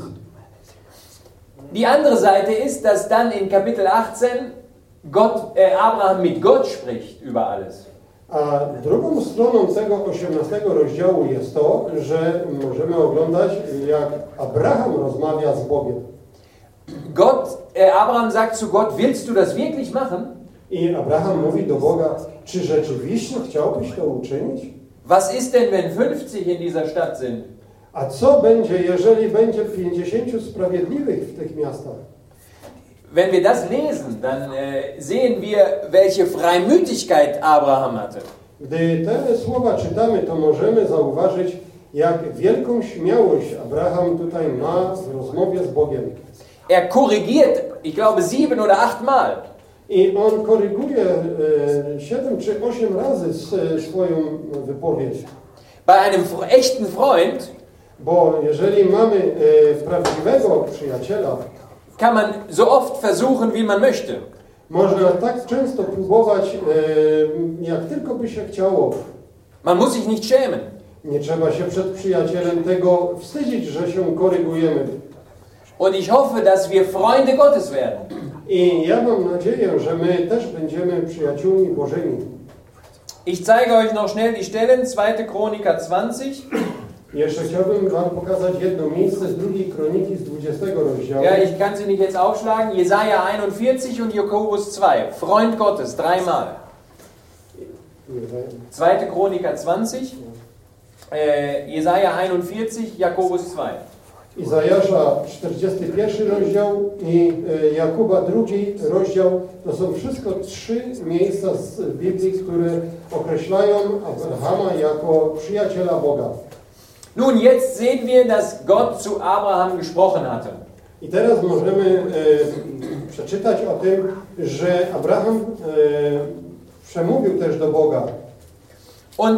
Die andere Seite ist, dass dann in Kapitel achtzehn Gott, äh, Abraham mit Gott spricht über alles. A drugą stroną tego osiemnastego rozdziału jest to, że możemy oglądać, jak Abraham rozmawia z Bogiem. Gott, äh, Abraham sagt zu Gott, willst du das wirklich machen? I Abraham mówi do Boga, czy rzeczywiście chciałbyś to uczynić? Was ist denn, wenn fünfzig in dieser Stadt sind? A co będzie, jeżeli będzie pięćdziesięciu sprawiedliwych w tych miastach? Wenn wir das lesen, dann äh, sehen wir, welche Freimütigkeit Abraham hatte. Gdy te słowa czytamy, to możemy zauważyć, jak wielką śmiałość Abraham tutaj ma w rozmowie z Bogiem. Er korrigiert, ich glaube, sieben oder acht Mal. I on koryguje e, siedem czy osiem razy s, swoją wypowiedź. Bei einem echten Freund Bo jeżeli mamy e, prawdziwego przyjaciela, kann man so oft versuchen, wie man möchte. można tak często próbować, e, jak tylko by się chciało. Man muss sich nicht schämen. Nie trzeba się przed przyjacielem tego wstydzić, że się korygujemy. Und ich hoffe, dass wir Freunde Gottes werden. I ja mam nadzieję, że my też będziemy przyjaciółmi Bożymi. Ich zeige euch noch schnell die Stellen, zweite Chroniker zwanzig. Jeszcze chciałbym wam pokazać jedno miejsce z drugiej Kroniki z dwudziestego rozdziału. Ja, ich kann sie nicht jetzt aufschlagen. Jesaja einundvierzig und Jakobus zwei. Freund Gottes, dreimal. zweite Chroniker zwanzig, äh, Jesaja einundvierzig, Jakobus zwei. Izajasza czterdziesty pierwszy rozdział i e, Jakuba drugi rozdział. To są wszystko trzy miejsca z Biblii, które określają Abrahama jako przyjaciela Boga. Nun, jetzt sehen wir, dass Gott zu Abraham gesprochen hatte. I teraz możemy e, przeczytać o tym, że Abraham e, przemówił też do Boga. Und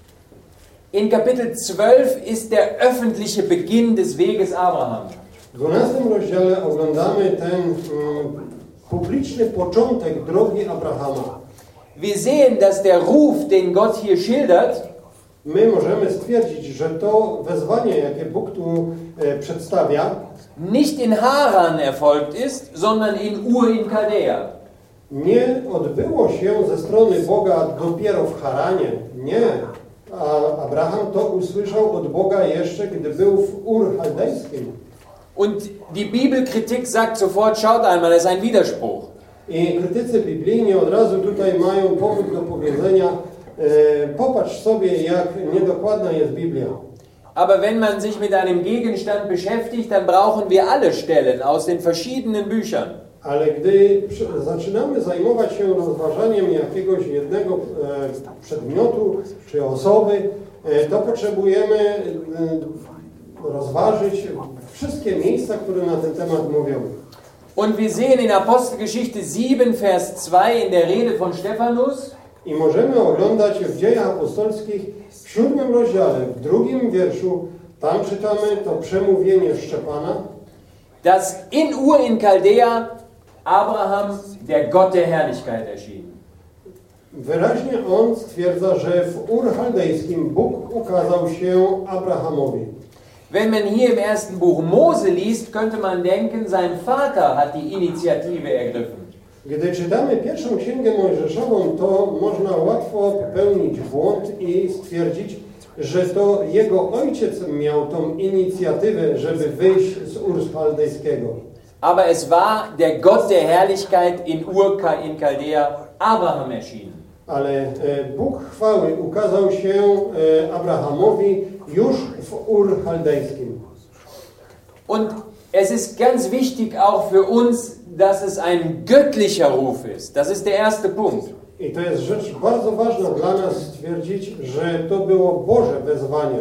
in Kapitel zwölf ist der öffentliche Beginn des Weges Abraham. W dwunastym rozdziale oglądamy ten mm, publiczny początek drogi Abrahama. Wir sehen, dass der Ruf, den Gott hier schildert, My możemy stwierdzić, że to wezwanie, jakie Bóg tu e, przedstawia, nicht in Haran erfolgt ist, sondern in Ur in Chaldea. nie odbyło się ze strony Boga dopiero w Haranie. Nie. A Abraham to usłyszał od Boga jeszcze, gdy był w Ur Chaldejskim. Und die Bibelkritik sagt sofort, schaut einmal, das ist ein Widerspruch. I krytycy biblijni od razu tutaj mają powód do powiedzenia, e, popatrz sobie, jak niedokładna jest Biblia. Aber wenn man sich mit einem Gegenstand beschäftigt, dann brauchen wir alle Stellen aus den verschiedenen Büchern. Ale gdy przy, zaczynamy zajmować się rozważaniem jakiegoś jednego e, przedmiotu czy osoby, e, to potrzebujemy e, rozważyć wszystkie miejsca, które na ten temat mówią. Und wir sehen in Apostelgeschichte sieben, Vers zwei in der Rede von Stephanus, I możemy oglądać w Dziejach Apostolskich w siódmym rozdziale, w drugim wierszu, tam czytamy to przemówienie Szczepana, dass in Ur in Chaldea Abraham der Gott der Herrlichkeit erschien. wyraźnie on stwierdza, że w Ur Chaldejskim Bóg ukazał się Abrahamowi. Wenn man hier im ersten Buch Mose liest, könnte man denken, sein Vater hat die Initiative ergriffen. Gdy czytamy pierwszą księgę mojżeszową, to można łatwo popełnić błąd i stwierdzić, że to jego ojciec miał tą inicjatywę, żeby wyjść z Ur Chaldejskiego. Aber es war der Gott der Herrlichkeit in Ur in Chaldea Abraham erschienen. Ale e, Bóg chwały ukazał się e, Abrahamowi już w Ur Chaldejskim. Und es ist ganz wichtig auch für uns, dass es ein göttlicher Ruf ist. Das ist der erste Punkt. I to jest rzecz bardzo ważna dla nas stwierdzić, że to było Boże wezwanie.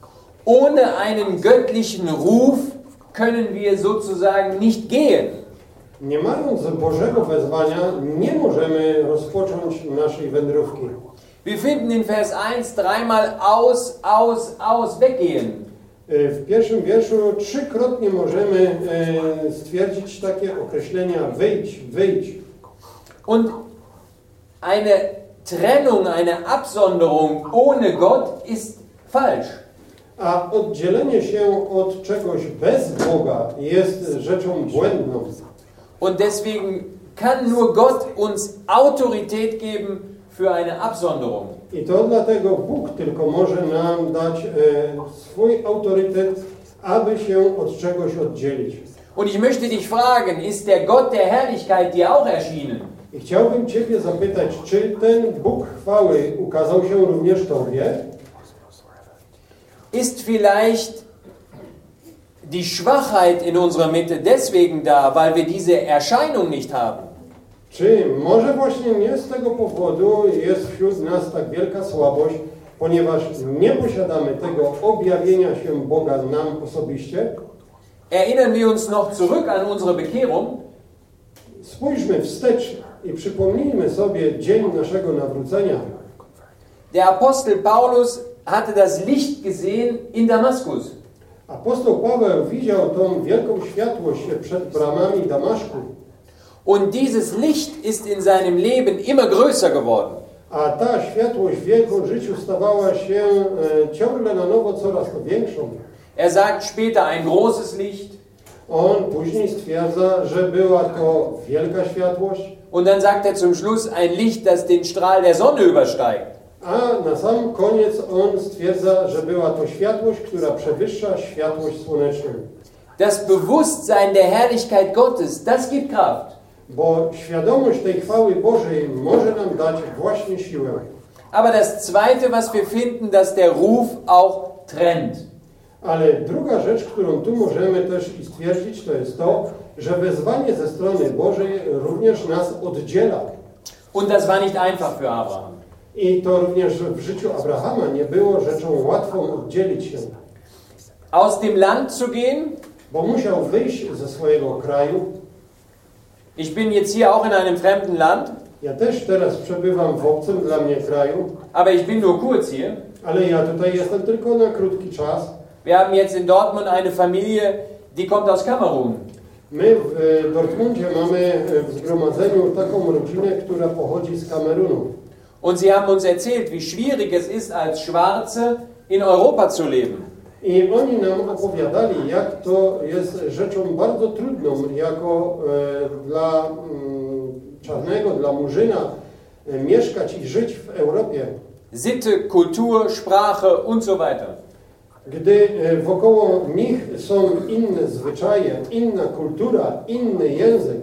Ohne einen göttlichen Ruf können wir sozusagen nicht gehen. Nie mając Bożego wezwania, nie możemy rozpocząć naszej wędrówki. Wir finden in Vers eins dreimal aus, aus, aus, weggehen. W pierwszym wierszu trzykrotnie możemy e, stwierdzić takie określenia wyjdź, wyjdź. Und eine Trennung, eine Absonderung ohne Gott ist falsch. A oddzielenie się od czegoś bez Boga jest rzeczą błędną. Und deswegen kann nur Gott uns Autorität geben für eine Absonderung. I to dlatego Bóg tylko może nam dać e, swój autorytet, aby się od czegoś oddzielić. Und ich möchte dich fragen, ist der Gott der Herrlichkeit dir auch erschienen? I chciałbym Ciebie zapytać, czy ten Bóg chwały ukazał się również Tobie? Ist vielleicht die Schwachheit in unserer Mitte deswegen da, weil wir diese Erscheinung nicht haben? Czy może właśnie nie z tego powodu jest wśród nas tak wielka słabość, ponieważ nie posiadamy tego objawienia się Boga nam osobiście? Erinnern wir uns noch zurück an unsere Bekehrung? Spójrzmy wstecz i przypomnijmy sobie dzień naszego nawrócenia. Der Apostel Paulus hatte das Licht gesehen in Damaskus. Apostoł Paweł widział tą wielką światłość przed bramami Damaszku. Und dieses Licht ist in seinem Leben immer größer geworden. A ta światłość w jego życiu stawała się e, ciągle na nowo coraz to większą. Er sagt später ein großes Licht. On później stwierdza, że była to wielka światłość. Und dann sagt er zum Schluss, ein Licht, das den Strahl der Sonne übersteigt. A na sam koniec on stwierdza, że była to światłość, która przewyższa światłość słoneczną. Das Bewusstsein der Herrlichkeit Gottes, das gibt Kraft. Bo świadomość tej chwały Bożej może nam dać właśnie siłę. Aber das Zweite, was wir finden, dass der Ruf auch trennt. Ale druga rzecz, którą tu możemy też i stwierdzić, to jest to, że wezwanie ze strony Bożej również nas oddziela. Und das war nicht einfach für Abraham. I to również w życiu Abrahama nie było rzeczą łatwą oddzielić się. Aus dem Land zu gehen. Bo musiał wyjść ze swojego kraju. Ich bin jetzt hier auch in einem fremden Land. Ja też teraz przebywam w obcym dla mnie kraju. Aber ich bin nur kurz hier. Ale ja tutaj jestem tylko na krótki czas. Wir haben jetzt in Dortmund eine Familie, die kommt aus Kamerun. My w Dortmundzie mamy w zgromadzeniu taką rodzinę, która pochodzi z Kamerunu. Und sie haben uns erzählt, wie schwierig es ist, als Schwarze in Europa zu leben. I oni nam opowiadali, jak to jest rzeczą bardzo trudną, jako e, dla m, czarnego, dla murzyna e, mieszkać i żyć w Europie. Sitte, Kultur, Sprache und so weiter. Gdy e, wokoło nich są inne zwyczaje, inna kultura, inny język.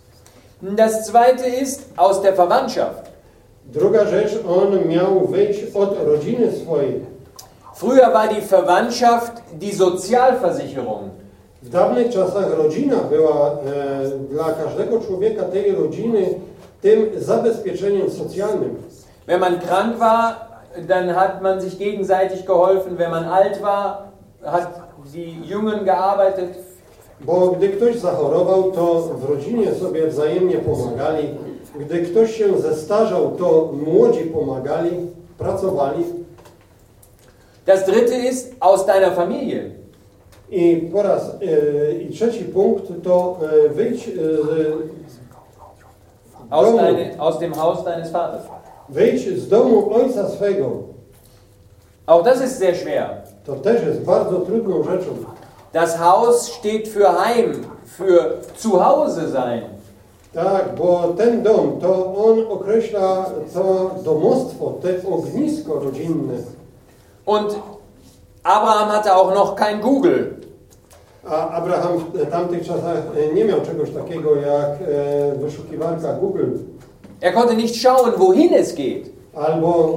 Das Zweite ist aus der Verwandtschaft. Druga rzecz, on miał wyjść od rodziny swojej. Früher war die Verwandtschaft die Sozialversicherung. W dawnych czasach rodzina była e, dla każdego człowieka tej rodziny tym zabezpieczeniem socjalnym. Wenn man krank war, dann hat man sich gegenseitig geholfen. Wenn man alt war, hat die Jungen gearbeitet. Bo gdy ktoś zachorował, to w rodzinie sobie wzajemnie pomagali. Gdy ktoś się zestarzał, to młodzi pomagali, pracowali. Das dritte ist aus deiner Familie. I po raz e, i trzeci punkt to e, wyjdź e, Aus, domu, deine, aus dem Haus deines Vaters. wyjdź z domu ojca swego. Auch das ist sehr schwer. To też jest bardzo trudną rzeczą. Das Haus steht für Heim, für Zuhause sein. Tak, bo ten dom, to on określa to domostwo, to ognisko rodzinne. Und Abraham hatte auch noch kein Google. A Abraham w tamtych czasach nie miał czegoś takiego jak e, wyszukiwarka Google. Er konnte nicht schauen, wohin es geht. Albo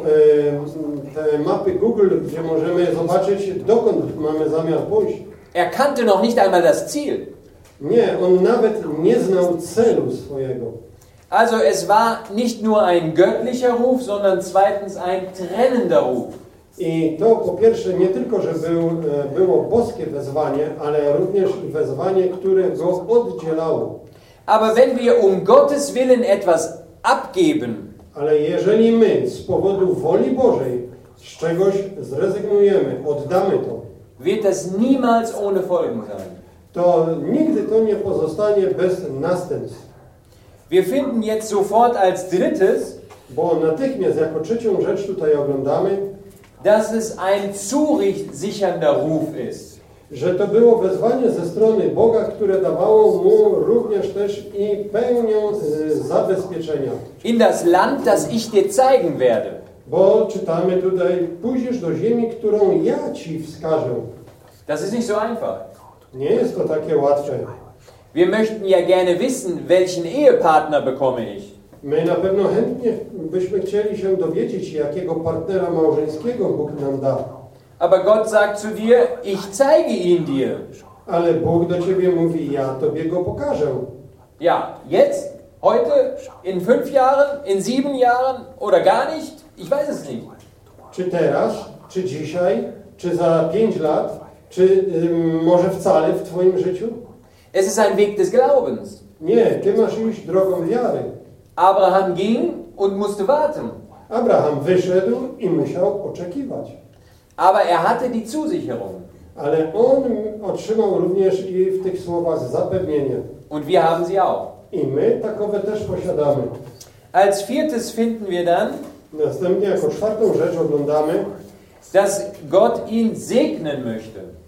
e, te mapy Google, gdzie możemy zobaczyć, dokąd mamy zamiar pójść. Er kannte noch nicht einmal das Ziel. Nie, on nawet nie znał celu swojego. Also es war nicht nur ein göttlicher Ruf, sondern zweitens ein trennender Ruf. I to po pierwsze nie tylko, że był, było boskie wezwanie, ale również wezwanie, które go oddzielało. Aber wenn wir um Gottes Willen etwas abgeben, Ale jeżeli my z powodu woli Bożej z czegoś zrezygnujemy, oddamy to, wird das niemals ohne Folgen sein. to nigdy to nie pozostanie bez następstw. Wir finden jetzt sofort als drittes, Bo natychmiast jako trzecią rzecz tutaj oglądamy, dass es ein zurichtsichernder Ruf ist. że to było wezwanie ze strony Boga, które dawało mu również też i pełnię y, zabezpieczenia. In das Land, das ich dir zeigen werde. Bo czytamy tutaj, pójdziesz do ziemi, którą ja ci wskażę. Das ist nicht so einfach. Nie jest to takie łatwe. Wir möchten ja gerne wissen, welchen Ehepartner bekomme ich. My na pewno chętnie byśmy chcieli się dowiedzieć, jakiego partnera małżeńskiego Bóg nam da. Aber Gott sagt zu dir, ich zeige ihn dir. Ale Bóg do ciebie mówi, ja tobie go pokażę. Ja, jetzt, heute, in fünf Jahren, in sieben Jahren oder gar nicht? Ich weiß es nicht. Czy teraz, czy dzisiaj, czy za pięć lat, czy ym, może wcale w twoim życiu? Es ist ein Weg des Glaubens. Nie, ty masz iść drogą wiary. Abraham ging und musste warten. Abraham wyszedł i musiał oczekiwać. Aber er hatte die Zusicherung. Ale on otrzymał również i w tych słowach zapewnienie. Und wir haben sie auch. I my takowe też posiadamy. Als viertes finden wir dann, Następnie jako czwartą rzecz oglądamy, dass Gott ihn segnen möchte.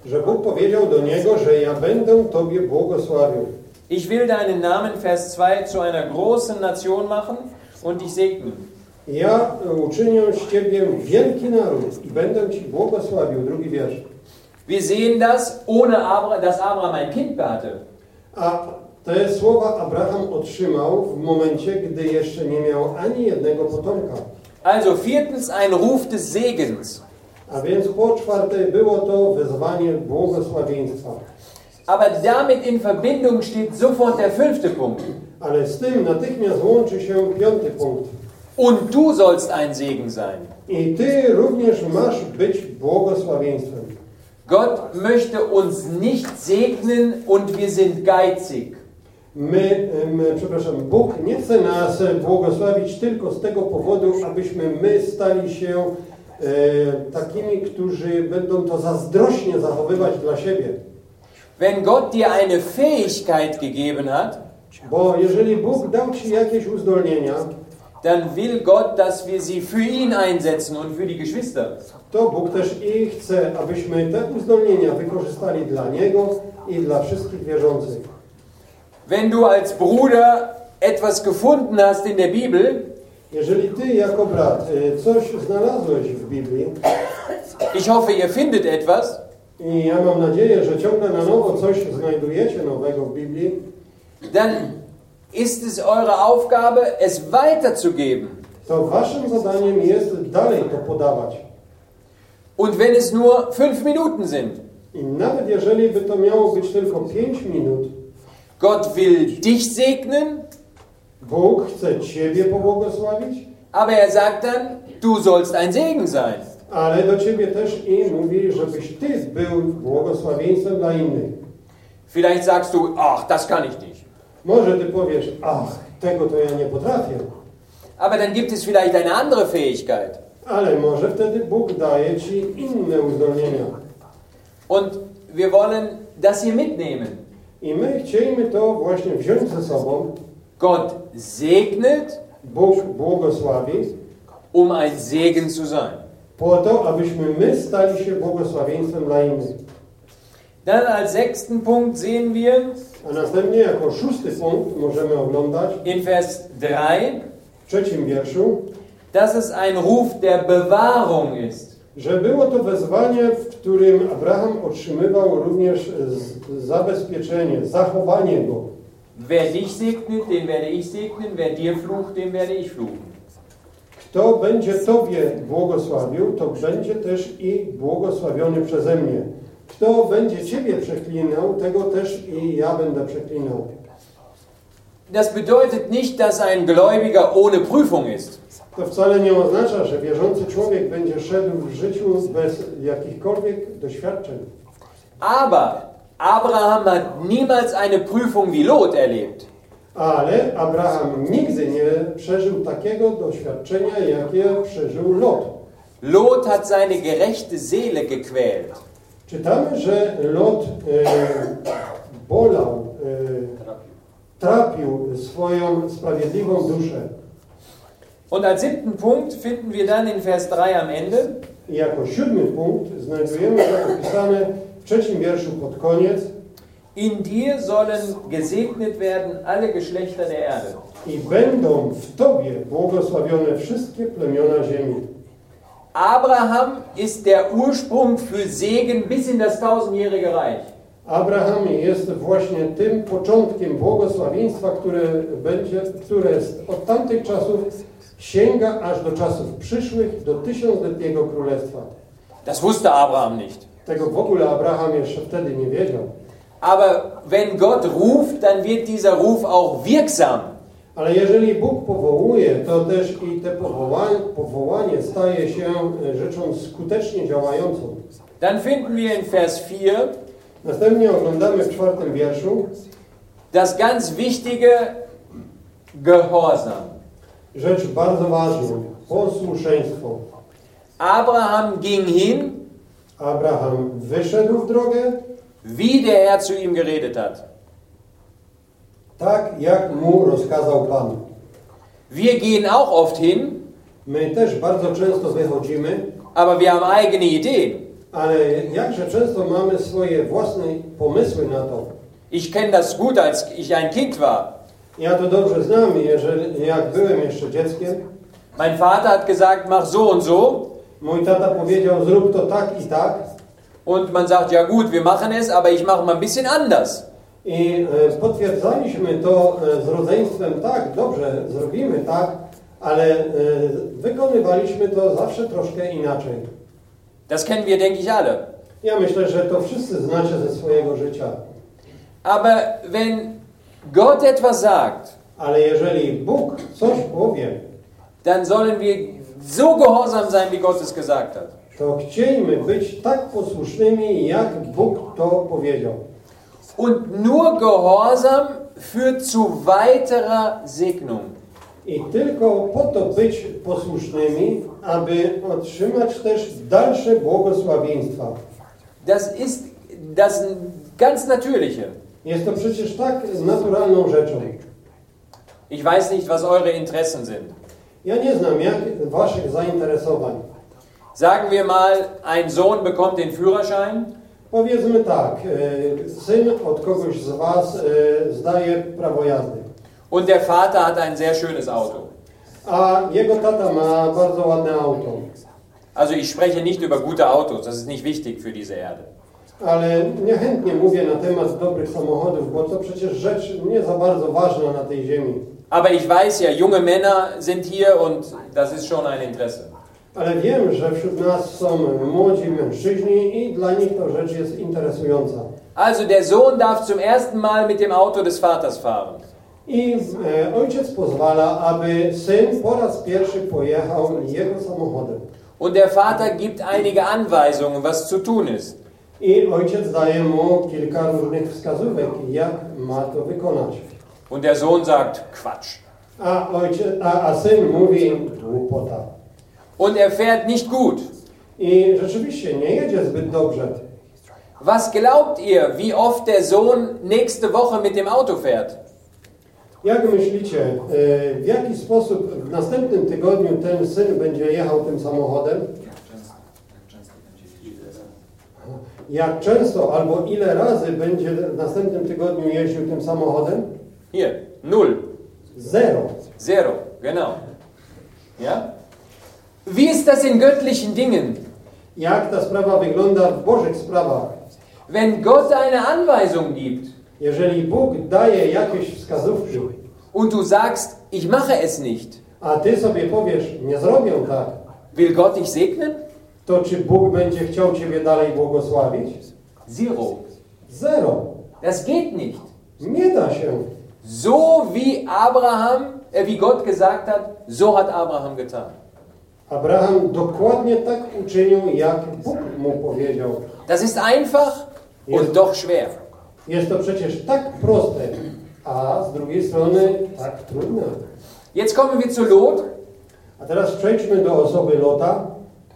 że Bóg powiedział do niego, że ja będę Tobie błogosławił. Ich will deinen Namen, Vers zwei, zu einer großen Nation machen und dich segnen. Ja uczynię z Ciebie wielki naród i będę Ci błogosławił. Drugi wiersz. Wir sehen das, ohne Abra- dass Abraham ein Kind hatte. A te słowa Abraham otrzymał w momencie, gdy jeszcze nie miał ani jednego potomka. Also viertens ein Ruf des Segens. A więc po czwarte było to wezwanie błogosławieństwa. Aber damit in Verbindung steht sofort der fünfte Punkt. Ale z tym natychmiast łączy się piąty punkt. Und du sollst ein Segen sein. I Ty również masz być błogosławieństwem. Gott möchte uns nicht segnen und wir sind geizig. My, my, przepraszam, Bóg nie chce nas błogosławić tylko z tego powodu, abyśmy my stali się e, takimi, którzy będą to zazdrośnie zachowywać dla siebie. Wenn Gott dir eine Fähigkeit gegeben hat, Bo jeżeli Bóg dał Ci jakieś uzdolnienia, dann will Gott, dass wir sie für ihn einsetzen und für die Geschwister. to Bóg też i chce, abyśmy te uzdolnienia wykorzystali dla Niego i dla wszystkich wierzących. Wenn du als Bruder etwas gefunden hast in der Bibel, Jeżeli Ty jako brat y, coś znalazłeś w Biblii, ich hoffe, ihr findet etwas, i ja mam nadzieję, że ciągle na nowo coś znajdujecie nowego w Biblii, dann ist es eure Aufgabe, es weiterzugeben. to waszym zadaniem jest dalej to podawać. Und wenn es nur fünf Minuten sind, I nawet jeżeli by to miało być tylko pięć minut, Gott will dich segnen, Bóg chce Ciebie pobłogosławić, aber er sagt dann, du sollst ein Segen sein. ale do Ciebie też i mówi, żebyś Ty był błogosławieństwem dla innych. Vielleicht sagst du, ach, das kann ich nicht. Może Ty powiesz, ach, tego to ja nie potrafię, Aber dann gibt es vielleicht eine andere Fähigkeit. ale może wtedy Bóg daje Ci inne uzdolnienia. Und wir wollen das hier mitnehmen. I my chcielibyśmy to właśnie wziąć ze sobą. Gott segnet, Bóg błogosławi, um ein Segen zu sein. po to, abyśmy my stali się błogosławieństwem dla innych. Dann als sechsten Punkt sehen wir A następnie jako szósty punkt możemy oglądać in Vers drei, w trzecim wierszu, dass es ein Ruf der Bewahrung ist. że było to wezwanie, w którym Abraham otrzymywał również z- zabezpieczenie, zachowanie go. Wer dich segnet, den werde ich segnen. Wer dir flucht, den werde ich fluchen. Kto będzie Tobie błogosławił, to będzie też i błogosławiony przeze mnie. Kto będzie Ciebie przeklinał, tego też i ja będę przeklinał. Das bedeutet nicht, dass ein Gläubiger ohne Prüfung ist. To wcale nie oznacza, że wierzący człowiek będzie szedł w życiu bez jakichkolwiek doświadczeń. Aber Abraham hat niemals eine Prüfung wie Lot erlebt. Ale Abraham nigdy nie przeżył takiego doświadczenia, jakie przeżył Lot. Lot hat seine gerechte Seele gequält. Czytamy, że Lot e, bolał, e, trapił swoją sprawiedliwą duszę. Und als siebten Punkt finden wir dann in Vers drei am Ende, I jako siódmy punkt znajdujemy to opisane w trzecim wierszu pod koniec. in dir sollen gesegnet werden alle Geschlechter der Erde. I będą w Tobie błogosławione wszystkie plemiona ziemi. Abraham ist der Ursprung für Segen bis in das tausendjährige Reich. Abraham jest właśnie tym początkiem błogosławieństwa, które będzie, które od tamtych czasów sięga aż do czasów przyszłych, do tysiącletniego królestwa. Das wusste Abraham nicht. Tego w ogóle Abraham jeszcze wtedy nie wiedział. Aber wenn Gott ruft, dann wird dieser Ruf auch wirksam. Ale jeżeli Bóg powołuje, to też i te powołanie, powołanie staje się rzeczą skutecznie działającą. Dann finden wir in Vers vier Następnie oglądamy w czwartym wierszu das ganz wichtige Gehorsam. rzecz bardzo ważną, posłuszeństwo. Abraham ging hin, Abraham wyszedł w drogę, wie der Herr zu ihm geredet hat. tak jak mu rozkazał Pan. Wir gehen auch oft hin, My też bardzo często wychodzimy, aber wir haben eigene Ideen. Ale jakże często mamy swoje własne pomysły na to. Ich kenne das gut, als ich ein Kind war. Ja to dobrze znam, jeżeli, jak byłem jeszcze dzieckiem. Mein Vater hat gesagt, mach so und so. Mój tata powiedział, zrób to tak i tak. Und man sagt, ja gut, wir machen es, aber ich mache mal ein bisschen anders. I e, potwierdzaliśmy to e, z rodzeństwem, tak, dobrze, zrobimy tak, ale e, wykonywaliśmy to zawsze troszkę inaczej. Das kennen wir, denke ich, alle. Ja myślę, że to wszyscy znacie ze swojego życia. Aber wenn Gott etwas sagt, Ale jeżeli Bóg coś powie, dann sollen wir so gehorsam sein, wie Gott es gesagt hat. to chciejmy być tak posłusznymi, jak Bóg to powiedział. Und nur Gehorsam führt zu weiterer Segnung. I tylko po to być posłusznymi, aby otrzymać też dalsze błogosławieństwa. Das ist das ganz Natürliche. Jest to przecież tak naturalną rzeczą. Ich weiß nicht, was eure Interessen sind. Ja nie znam jak waszych zainteresowań. Sagen wir mal, ein Sohn bekommt den Führerschein. Powiedzmy tak, e, syn od kogoś z was e, zdaje prawo jazdy. Und der Vater hat ein sehr schönes Auto. A jego tata ma bardzo ładne auto. Also ich spreche nicht über gute Autos, das ist nicht wichtig für diese Erde. Ale niechętnie mówię na temat dobrych samochodów, bo to przecież rzecz nie za bardzo ważna na tej ziemi. Aber ich weiß ja, junge Männer sind hier und das ist schon ein Interesse. Ale wiem, że wśród nas są młodzi mężczyźni i dla nich to rzecz jest interesująca. Also der Sohn darf zum ersten Mal mit dem Auto des Vaters fahren. I e, ojciec pozwala, aby syn po raz pierwszy pojechał jego samochodem. Und der Vater gibt einige Anweisungen, was zu tun ist. I ojciec daje mu kilka różnych wskazówek, jak ma to wykonać. Und der Sohn sagt, Quatsch. A, ojciec, a, a syn mówi, głupota. Und er fährt nicht gut. I rzeczywiście nie jedzie zbyt dobrze. Was glaubt ihr, wie oft der Sohn nächste Woche mit dem Auto fährt? Jak myślicie, e, w jaki sposób w następnym tygodniu ten syn będzie jechał tym samochodem? Jak często albo ile razy będzie w następnym tygodniu jeździł tym samochodem? Hier, null. Zero. Zero, genau. Ja? Wie ist das in göttlichen Dingen? Jak ta sprawa wygląda w Bożych sprawach? Wenn Gott eine Anweisung gibt Jeżeli Bóg daje jakieś wskazówki, und du sagst, ich mache es nicht, a ty sobie powiesz, nie zrobię tak, will Gott dich segnen? to czy Bóg będzie chciał ciebie dalej błogosławić? Zero. Zero. Das geht nicht. Nie da się. So wie Abraham, äh, wie Gott gesagt hat, so hat Abraham getan. Abraham dokładnie tak uczynił, jak Bóg mu powiedział. Das ist einfach und doch schwer. Jest to przecież tak proste, a z drugiej strony tak trudne. Jetzt kommen wir zu Lot. A teraz przejdźmy do osoby Lota.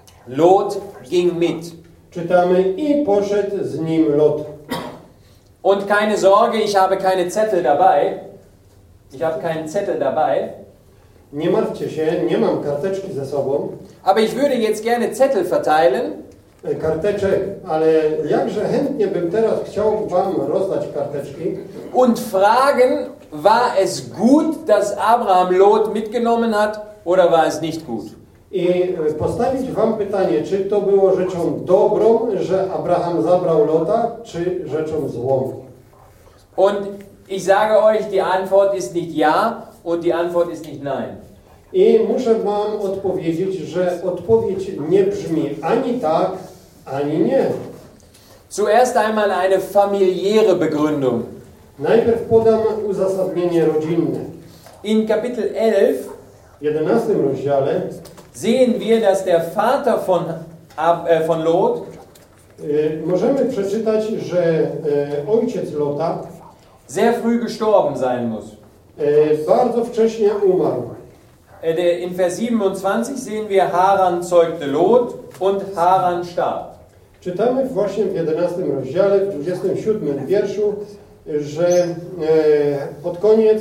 Lot ging mit. Czytamy i poszedł z nim Lot. Und keine Sorge, ich habe keine Zettel dabei. Ich habe keinen Zettel dabei. Nie martwcie się, nie mam karteczki ze sobą. Aber ich würde jetzt gerne Zettel verteilen. Karteczek, ale jakże chętnie bym teraz chciał wam rozdać karteczki. Und fragen, war es gut, dass Abraham Lot mitgenommen hat oder war es nicht gut? I postawić wam pytanie, czy to było rzeczą dobrą, że Abraham zabrał Lota, czy rzeczą złą. Und ich sage euch, die Antwort ist nicht ja und die Antwort ist nicht nein. I muszę wam odpowiedzieć, że odpowiedź nie brzmi ani tak, ani nie. Zuerst einmal eine familiäre Begründung. Najpierw podam uzasadnienie rodzinne. In Kapitel elf W jedenastym rozdziale sehen wir, dass der Vater von, äh, von Lot y, możemy przeczytać, że y, ojciec Lota sehr früh gestorben sein muss. y, bardzo wcześnie umarł. In Vers siebenundzwanzig sehen wir, Haran zeugte Lot und Haran starb. Czytamy właśnie w jedenastym rozdziale, w dwudziestym siódmym wierszu, że e, pod koniec,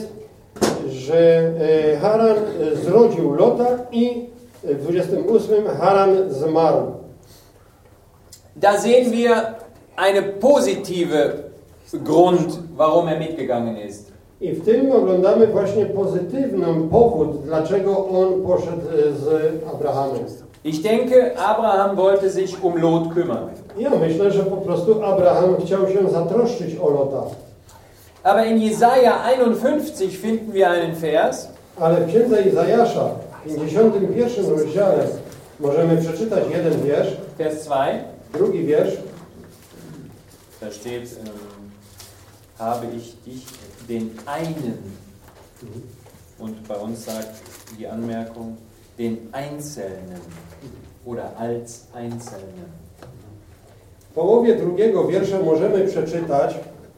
że e, Haran zrodził Lota i w dwudziestym ósmym Haran zmarł. Da sehen wir eine positive Grund, warum er mitgegangen ist. I w tym oglądamy właśnie pozytywny powód, dlaczego on poszedł z Abrahamem. Ich denke, Abraham wollte sich um Lot kümmern. Ja myślę, że po prostu Abraham chciał się zatroszczyć o Lota. Aber in Jesaja einundfünfzig finden wir einen Vers. Ale w księdze Izajasza, w pięćdziesiątym pierwszym rozdziale, możemy przeczytać jeden wiersz, Vers zwei. drugi wiersz. Da steht, ähm, habe ich dich den einen, und bei uns sagt die Anmerkung, den Einzelnen oder als Einzelnen. W połowie drugiego wiersza możemy przeczytać,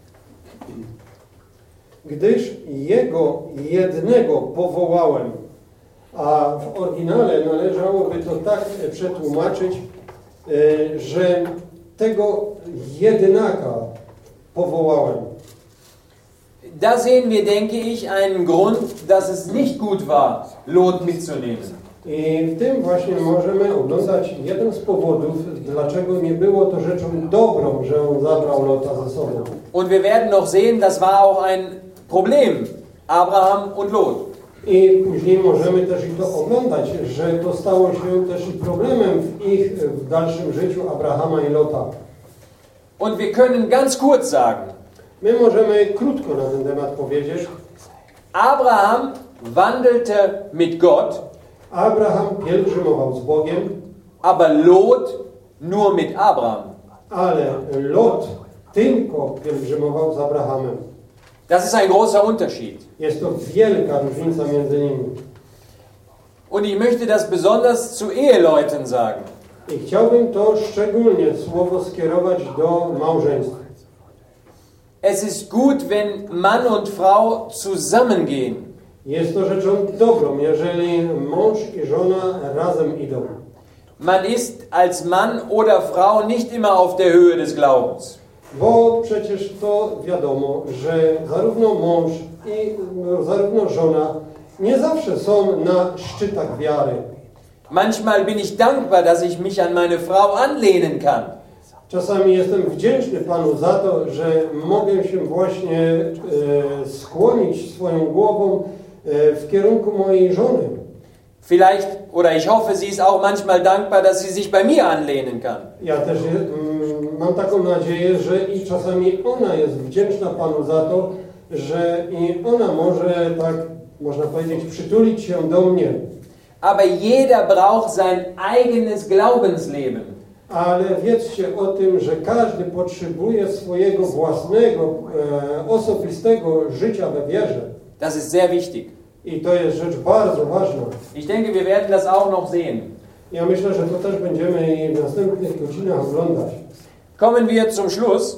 gdyż Jego jednego powołałem, a w oryginale należałoby to tak przetłumaczyć, że tego jednaka powołałem. Da sehen wir, denke ich, einen Grund, dass es nicht gut war, Lot mitzunehmen. I w tym właśnie możemy oglądać jeden z powodów, dlaczego nie było to rzeczą dobrą, że on zabrał Lota ze sobą. Und wir werden noch sehen, das war auch ein Problem, Abraham und Lot. I później możemy też i to oglądać, że to stało się też i problemem w ich w dalszym życiu Abrahama i Lota. Und wir können ganz kurz sagen, My możemy krótko na ten temat powiedzieć. Abraham wandelte mit Gott, Abraham pielgrzymował z Bogiem, aber Lot nur mit Abraham. ale Lot tylko pielgrzymował z Abrahamem. Das ist ein großer Unterschied. Jest to wielka różnica między nimi. Und ich möchte das besonders zu Eheleuten sagen. I chciałbym to szczególnie słowo skierować do małżeństw. Es ist gut, wenn Mann und Frau zusammengehen. Jest to rzeczą dobrą, jeżeli mąż i żona razem idą. Man ist als Mann oder Frau nicht immer auf der Höhe des Glaubens. Bo przecież to wiadomo, że zarówno mąż i no, zarówno żona nie zawsze są na szczytach wiary. Manchmal bin ich dankbar, dass ich mich an meine Frau anlehnen kann. Czasami jestem wdzięczny Panu za to, że mogę się właśnie e, skłonić swoją głową e, w kierunku mojej żony. Vielleicht, oder ich hoffe, sie ist auch manchmal dankbar, dass sie sich bei mir anlehnen kann. Ja też mm, mam taką nadzieję, że i czasami ona jest wdzięczna Panu za to, że i ona może, tak można powiedzieć, przytulić się do mnie. Aber jeder braucht sein eigenes Glaubensleben. Ale wiedzcie o tym, że każdy potrzebuje swojego własnego, e, osobistego życia we wierze. Das ist sehr wichtig. I to jest rzecz bardzo ważna. Ich denke, wir werden das auch noch sehen. Ja myślę, że to też będziemy w następnych godzinach oglądać. Kommen wir zum Schluss.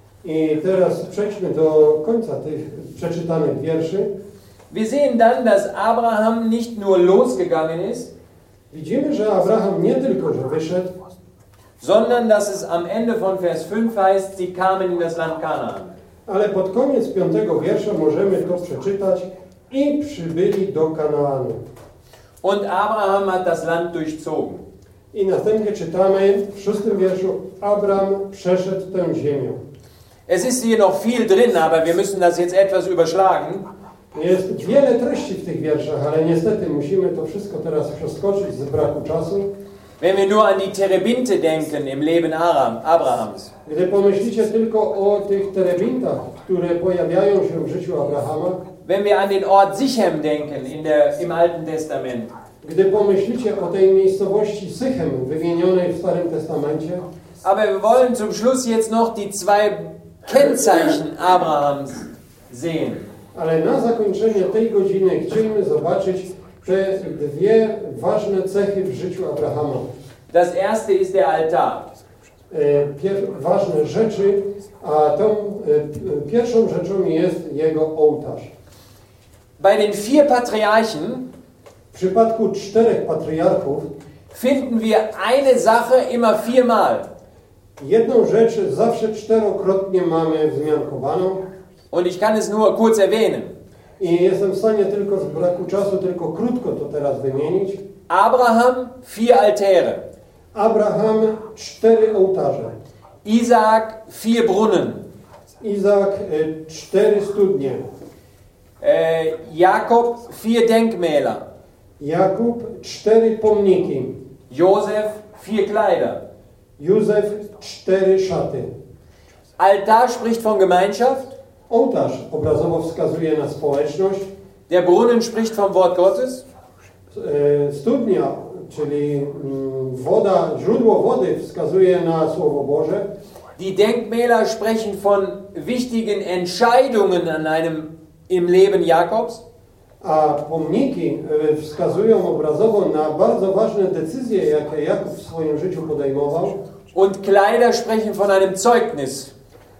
I teraz przejdźmy do końca tych przeczytanych wierszy. Wir sehen dann, dass Abraham nicht nur losgegangen ist, Widzimy, że Abraham nie tylko, że wyszedł, sondern dass es am Ende von Vers fünf heißt, sie kamen in das Land Kanaan. ale pod koniec piątego wiersza możemy to przeczytać i przybyli do Kanaanu. Und Abraham hat das Land durchzogen. I następnie czytamy w szóstym wierszu, Abram przeszedł tę ziemię. Es ist hier noch viel drin, aber wir müssen das jetzt etwas überschlagen. Jest wiele treści w tych wierszach, ale niestety musimy to wszystko teraz przeskoczyć z braku czasu. Wenn wir nur an die Terebinte denken im Leben Aram, Abrahams. Gdy pomyślicie tylko o tych terebintach, które pojawiają się w życiu Abrahama, Wenn wir an den Ort Sichem denken in der, im Alten Testament. gdy pomyślicie o tej miejscowości Sychem wymienionej w Starym Testamencie, Aber wir wollen zum Schluss jetzt noch die zwei Kennzeichen Abrahams sehen. ale na zakończenie tej godziny chcielibyśmy zobaczyć te dwie ważne cechy w życiu Abrahama. Das erste ist der Altar. Pier- ważne rzeczy, a tą e, pierwszą rzeczą jest jego ołtarz. Bei den vier Patriarchen W przypadku czterech patriarchów finden wir eine Sache immer viermal. jedną rzecz zawsze czterokrotnie mamy wzmiankowaną Und ich kann es nur kurz erwähnen. i jestem w stanie tylko z braku czasu tylko krótko to teraz wymienić. Abraham, vier Altäre. Abraham cztery ołtarze. Isaak vier Brunnen. Izak y, cztery studnie. Äh, Jakob vier Denkmäler. Jakub cztery pomniki. Josef vier Kleider. Józef cztery szaty. Altar spricht von Gemeinschaft. Ołtarz obrazowo wskazuje na społeczność. Der Brunnen spricht vom Wort Gottes. Y, studnia, czyli mm, woda, źródło wody wskazuje na Słowo Boże. Die Denkmäler sprechen von wichtigen Entscheidungen an einem, im Leben Jakobs. A pomniki y, wskazują obrazowo na bardzo ważne decyzje, jakie Jakub w swoim życiu podejmował. Und Kleider sprechen von einem Zeugnis.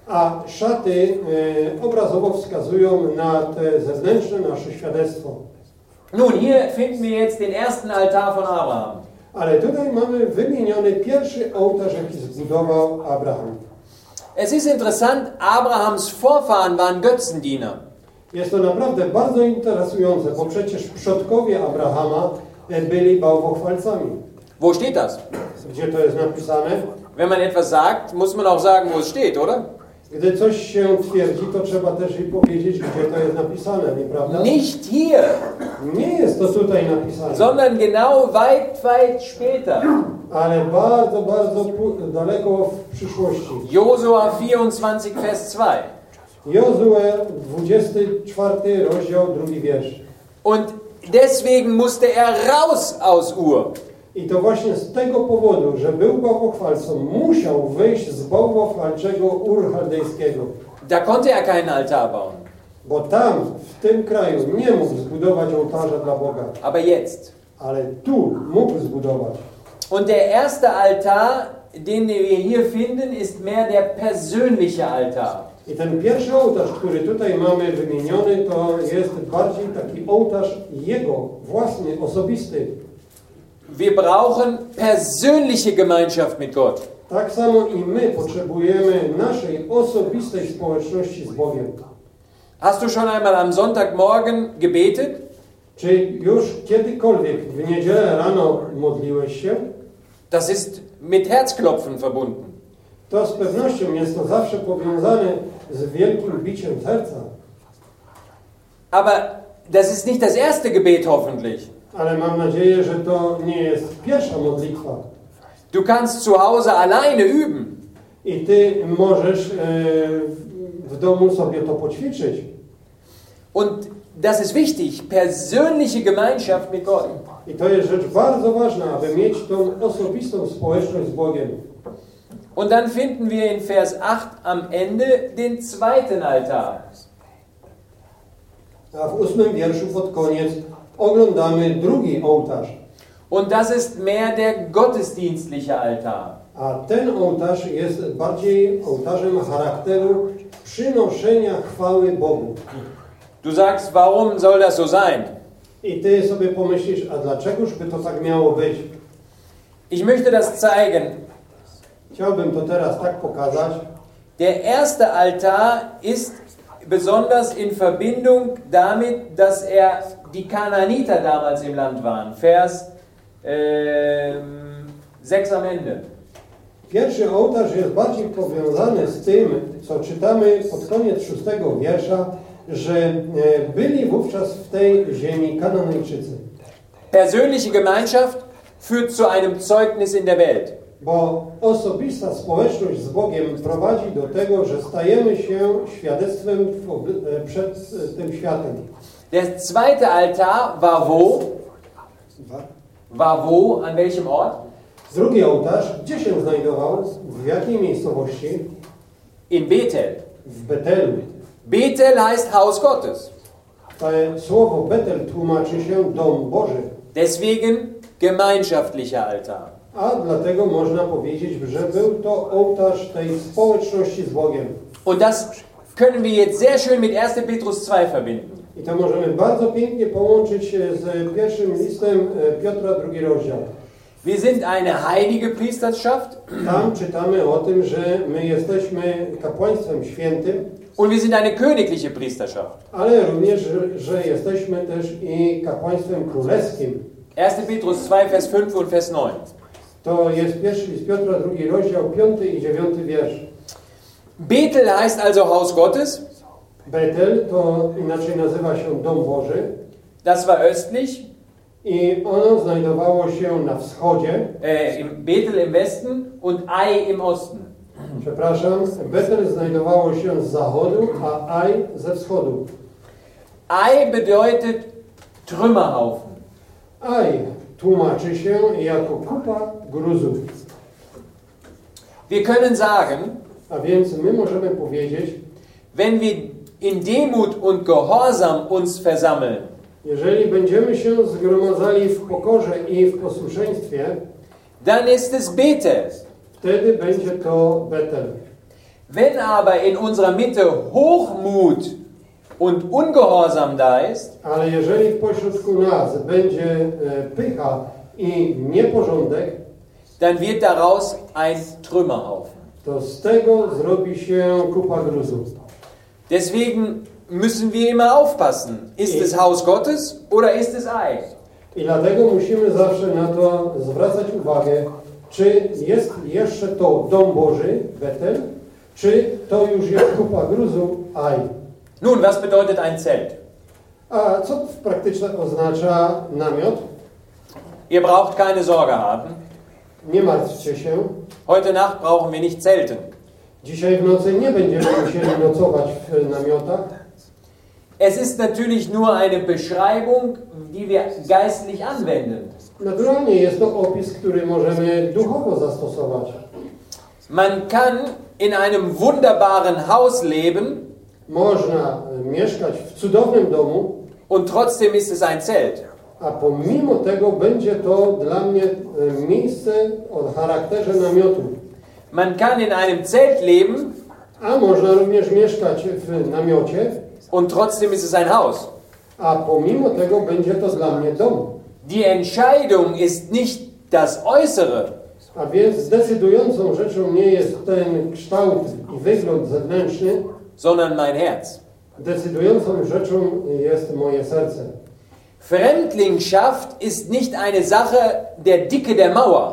A szaty y, obrazowo wskazują na te zewnętrzne nasze świadectwo. Nun, hier finden wir jetzt den ersten Altar von Abraham. Ale tutaj mamy wymieniony pierwszy ołtarz, jaki zbudował Abraham. Es ist interessant, Abrahams Vorfahren waren Götzendiener. Jest to naprawdę bardzo interesujące, bo przecież przodkowie Abrahama byli bałwochwalcami. Wo steht das? Gdzie to jest napisane? Wenn man etwas sagt, muss man auch sagen, wo es steht, oder? Gdy coś się twierdzi, to trzeba też i powiedzieć, gdzie to jest napisane, nieprawda? Nicht hier, Nie jest to tutaj napisane, sondern genau weit, weit später. ale bardzo, bardzo pu- daleko w przyszłości. Josua vierundzwanzig, Vers zwei. Jozue, dwudziesty czwarty rozdział, drugi wiersz. Und deswegen musste er raus aus Ur. I to właśnie z tego powodu, że był bałwochwalcą, musiał wyjść z bałwochwalczego Ur Chaldejskiego. Da konnte er keinen Altar bauen. Bo tam, w tym kraju, nie mógł zbudować ołtarza dla Boga. Aber jetzt. Ale tu mógł zbudować. Und der erste Altar, den wir hier finden, ist mehr der persönliche Altar. I ten pierwszy ołtarz, który tutaj mamy wymieniony, to jest bardziej taki ołtarz jego, własny, osobisty. Wir brauchen persönliche Gemeinschaft mit Gott. Tak samo i my potrzebujemy naszej osobistej społeczności z Bogiem. Hast du schon einmal am Sonntagmorgen gebetet? Czy już kiedykolwiek w niedzielę rano modliłeś się? Das ist mit Herzklopfen verbunden. To z pewnością jest to zawsze powiązane z wielkim biciem serca. Aber das ist nicht das erste Gebet hoffentlich. Ale mam nadzieję, że to nie jest pierwsza modlitwa. Du kannst zu Hause alleine üben. I ty możesz e, w domu sobie to poćwiczyć. Und das ist wichtig, persönliche Gemeinschaft mit Gott. I to jest rzecz bardzo ważna, aby mieć tą osobistą społeczność z Bogiem. Und dann finden wir in Vers acht am Ende den zweiten Altar. A w ósmym wierszu pod koniec oglądamy drugi ołtarz. Und das ist mehr der gottesdienstliche Altar. A ten ołtarz jest bardziej ołtarzem charakteru przynoszenia chwały Bogu. Du sagst, warum soll das so sein? I ty sobie pomyślisz, a dlaczegoż by to tak miało być? Ich möchte das zeigen. Chciałbym to teraz tak pokazać. Der erste Altar ist besonders in Verbindung damit, dass er die Kanaaniter damals im Land waren. Vers ähm, sechs am Ende. Pierwszy ołtarz jest bardziej powiązany z tym, co czytamy pod koniec szóstego wiersza, że byli wówczas w tej ziemi Kananejczycy. Persönliche Gemeinschaft führt zu einem Zeugnis in der Welt. Bo osobista społeczność z Bogiem prowadzi do tego, że stajemy się świadectwem w, przed tym światem. Der zweite Altar war wo? War wo? An welchem Ort? Drugi ołtarz, gdzie się znajdował? W jakiej miejscowości? In Bethel. W Betelu. Bethel heißt Haus Gottes. To słowo Betel tłumaczy się dom Boży. Deswegen gemeinschaftlicher Altar. A dlatego można powiedzieć, że był to ołtarz tej społeczności z Bogiem. Und das können wir jetzt sehr schön mit erster Petrus zwei verbinden. I to możemy bardzo pięknie połączyć z pierwszym listem Piotra, drugi rozdział. Wir sind eine heilige Priesterschaft. Tam czytamy o tym, że my jesteśmy kapłaństwem świętym. Und wir sind eine königliche Priesterschaft. Ale również, że, że jesteśmy też i kapłaństwem królewskim. erster Petrus zwei, Vers fünf und Vers neun. To jest pierwszy list Piotra, drugi rozdział, piąty i dziewiąty wiersz. Bethel heißt also Haus Gottes. Betel to inaczej nazywa się Dom Boży. Das war östlich. I ono znajdowało się na wschodzie. Äh, im Bethel im Westen und Ai im Osten. Przepraszam, Betel znajdowało się z zachodu, a Ai ze wschodu. Ai bedeutet Trümmerhaufen. Ai tłumaczy się jako kupa gruzów. Wir können sagen, A więc my możemy powiedzieć, wenn wir in Demut und Gehorsam uns versammeln, jeżeli będziemy się zgromadzali w pokorze i w posłuszeństwie, dann ist es Bethel. wtedy będzie to Betel. Wenn aber in unserer Mitte Hochmut und Ungehorsam da ist, Ale jeżeli w pośrodku nas będzie e, pycha i nieporządek, dann wird daraus ein Trümmerhaufen. to z tego zrobi się kupa gruzów. Deswegen müssen wir immer aufpassen. Ist es Haus Gottes oder ist es Ai? I dlatego musimy zawsze na to zwracać uwagę, czy jest jeszcze to Dom Boży, Betel, czy to już jest kupa gruzów, Ai. Nun, was bedeutet ein Zelt? A co w praktyce oznacza namiot? Ihr braucht keine Sorge haben. Nie martwcie się. Heute Nacht brauchen wir nicht zelten. Dzisiaj w nocy nie będziemy musieli nocować w namiotach. Es ist natürlich nur eine Beschreibung, die wir geistlich anwenden. Naturalnie jest to opis, który możemy duchowo zastosować. Man kann in einem wunderbaren Haus leben Można mieszkać w cudownym domu, und trotzdem ist es ein Zelt. a pomimo tego będzie to dla mnie e, miejsce o charakterze namiotu. Man kann in einem Zelt leben A można również mieszkać w namiocie, und trotzdem ist es ein Haus. a pomimo tego będzie to dla mnie dom. Die Entscheidung ist nicht das Äußere, A więc zdecydującą rzeczą nie jest ten kształt i wygląd zewnętrzny, sondern mein Herz. decydującą rzeczą jest moje serce. Fremdlingschaft ist nicht eine Sache der Dicke der Mauer,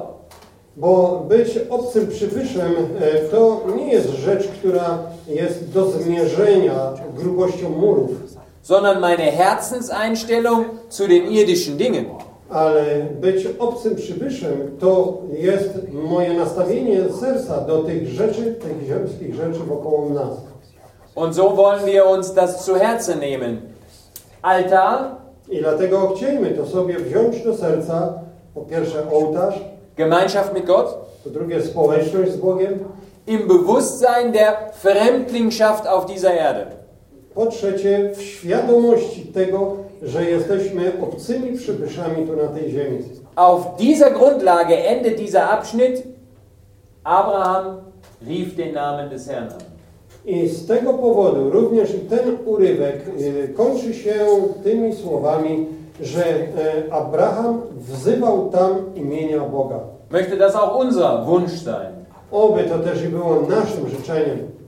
Bo być obcym przybyszem e, to nie jest rzecz, która jest do zmierzenia grubością murów, sondern meine Herzenseinstellung zu den irdischen Dingen. ale być obcym przybyszem to jest moje nastawienie serca do tych rzeczy, tych ziemskich rzeczy wokoło nas. Und so wollen wir uns das zu Herzen nehmen. Altar, I dlatego chciejmy to sobie wziąć do serca, po pierwsze ołtarz, Gemeinschaft mit Gott, po drugie społeczność z Bogiem, im Bewusstsein der Fremdlingschaft auf dieser Erde. po trzecie w świadomości tego, że jesteśmy obcymi przybyszami tu na tej ziemi. Auf dieser Grundlage endet dieser Abschnitt. Abraham rief den Namen des Herrn an. I z tego powodu również i ten urywek y, kończy się tymi słowami, że y, Abraham wzywał tam imienia Boga. Möchte das auch unser Wunsch sein? Oby to też i było naszym życzeniem.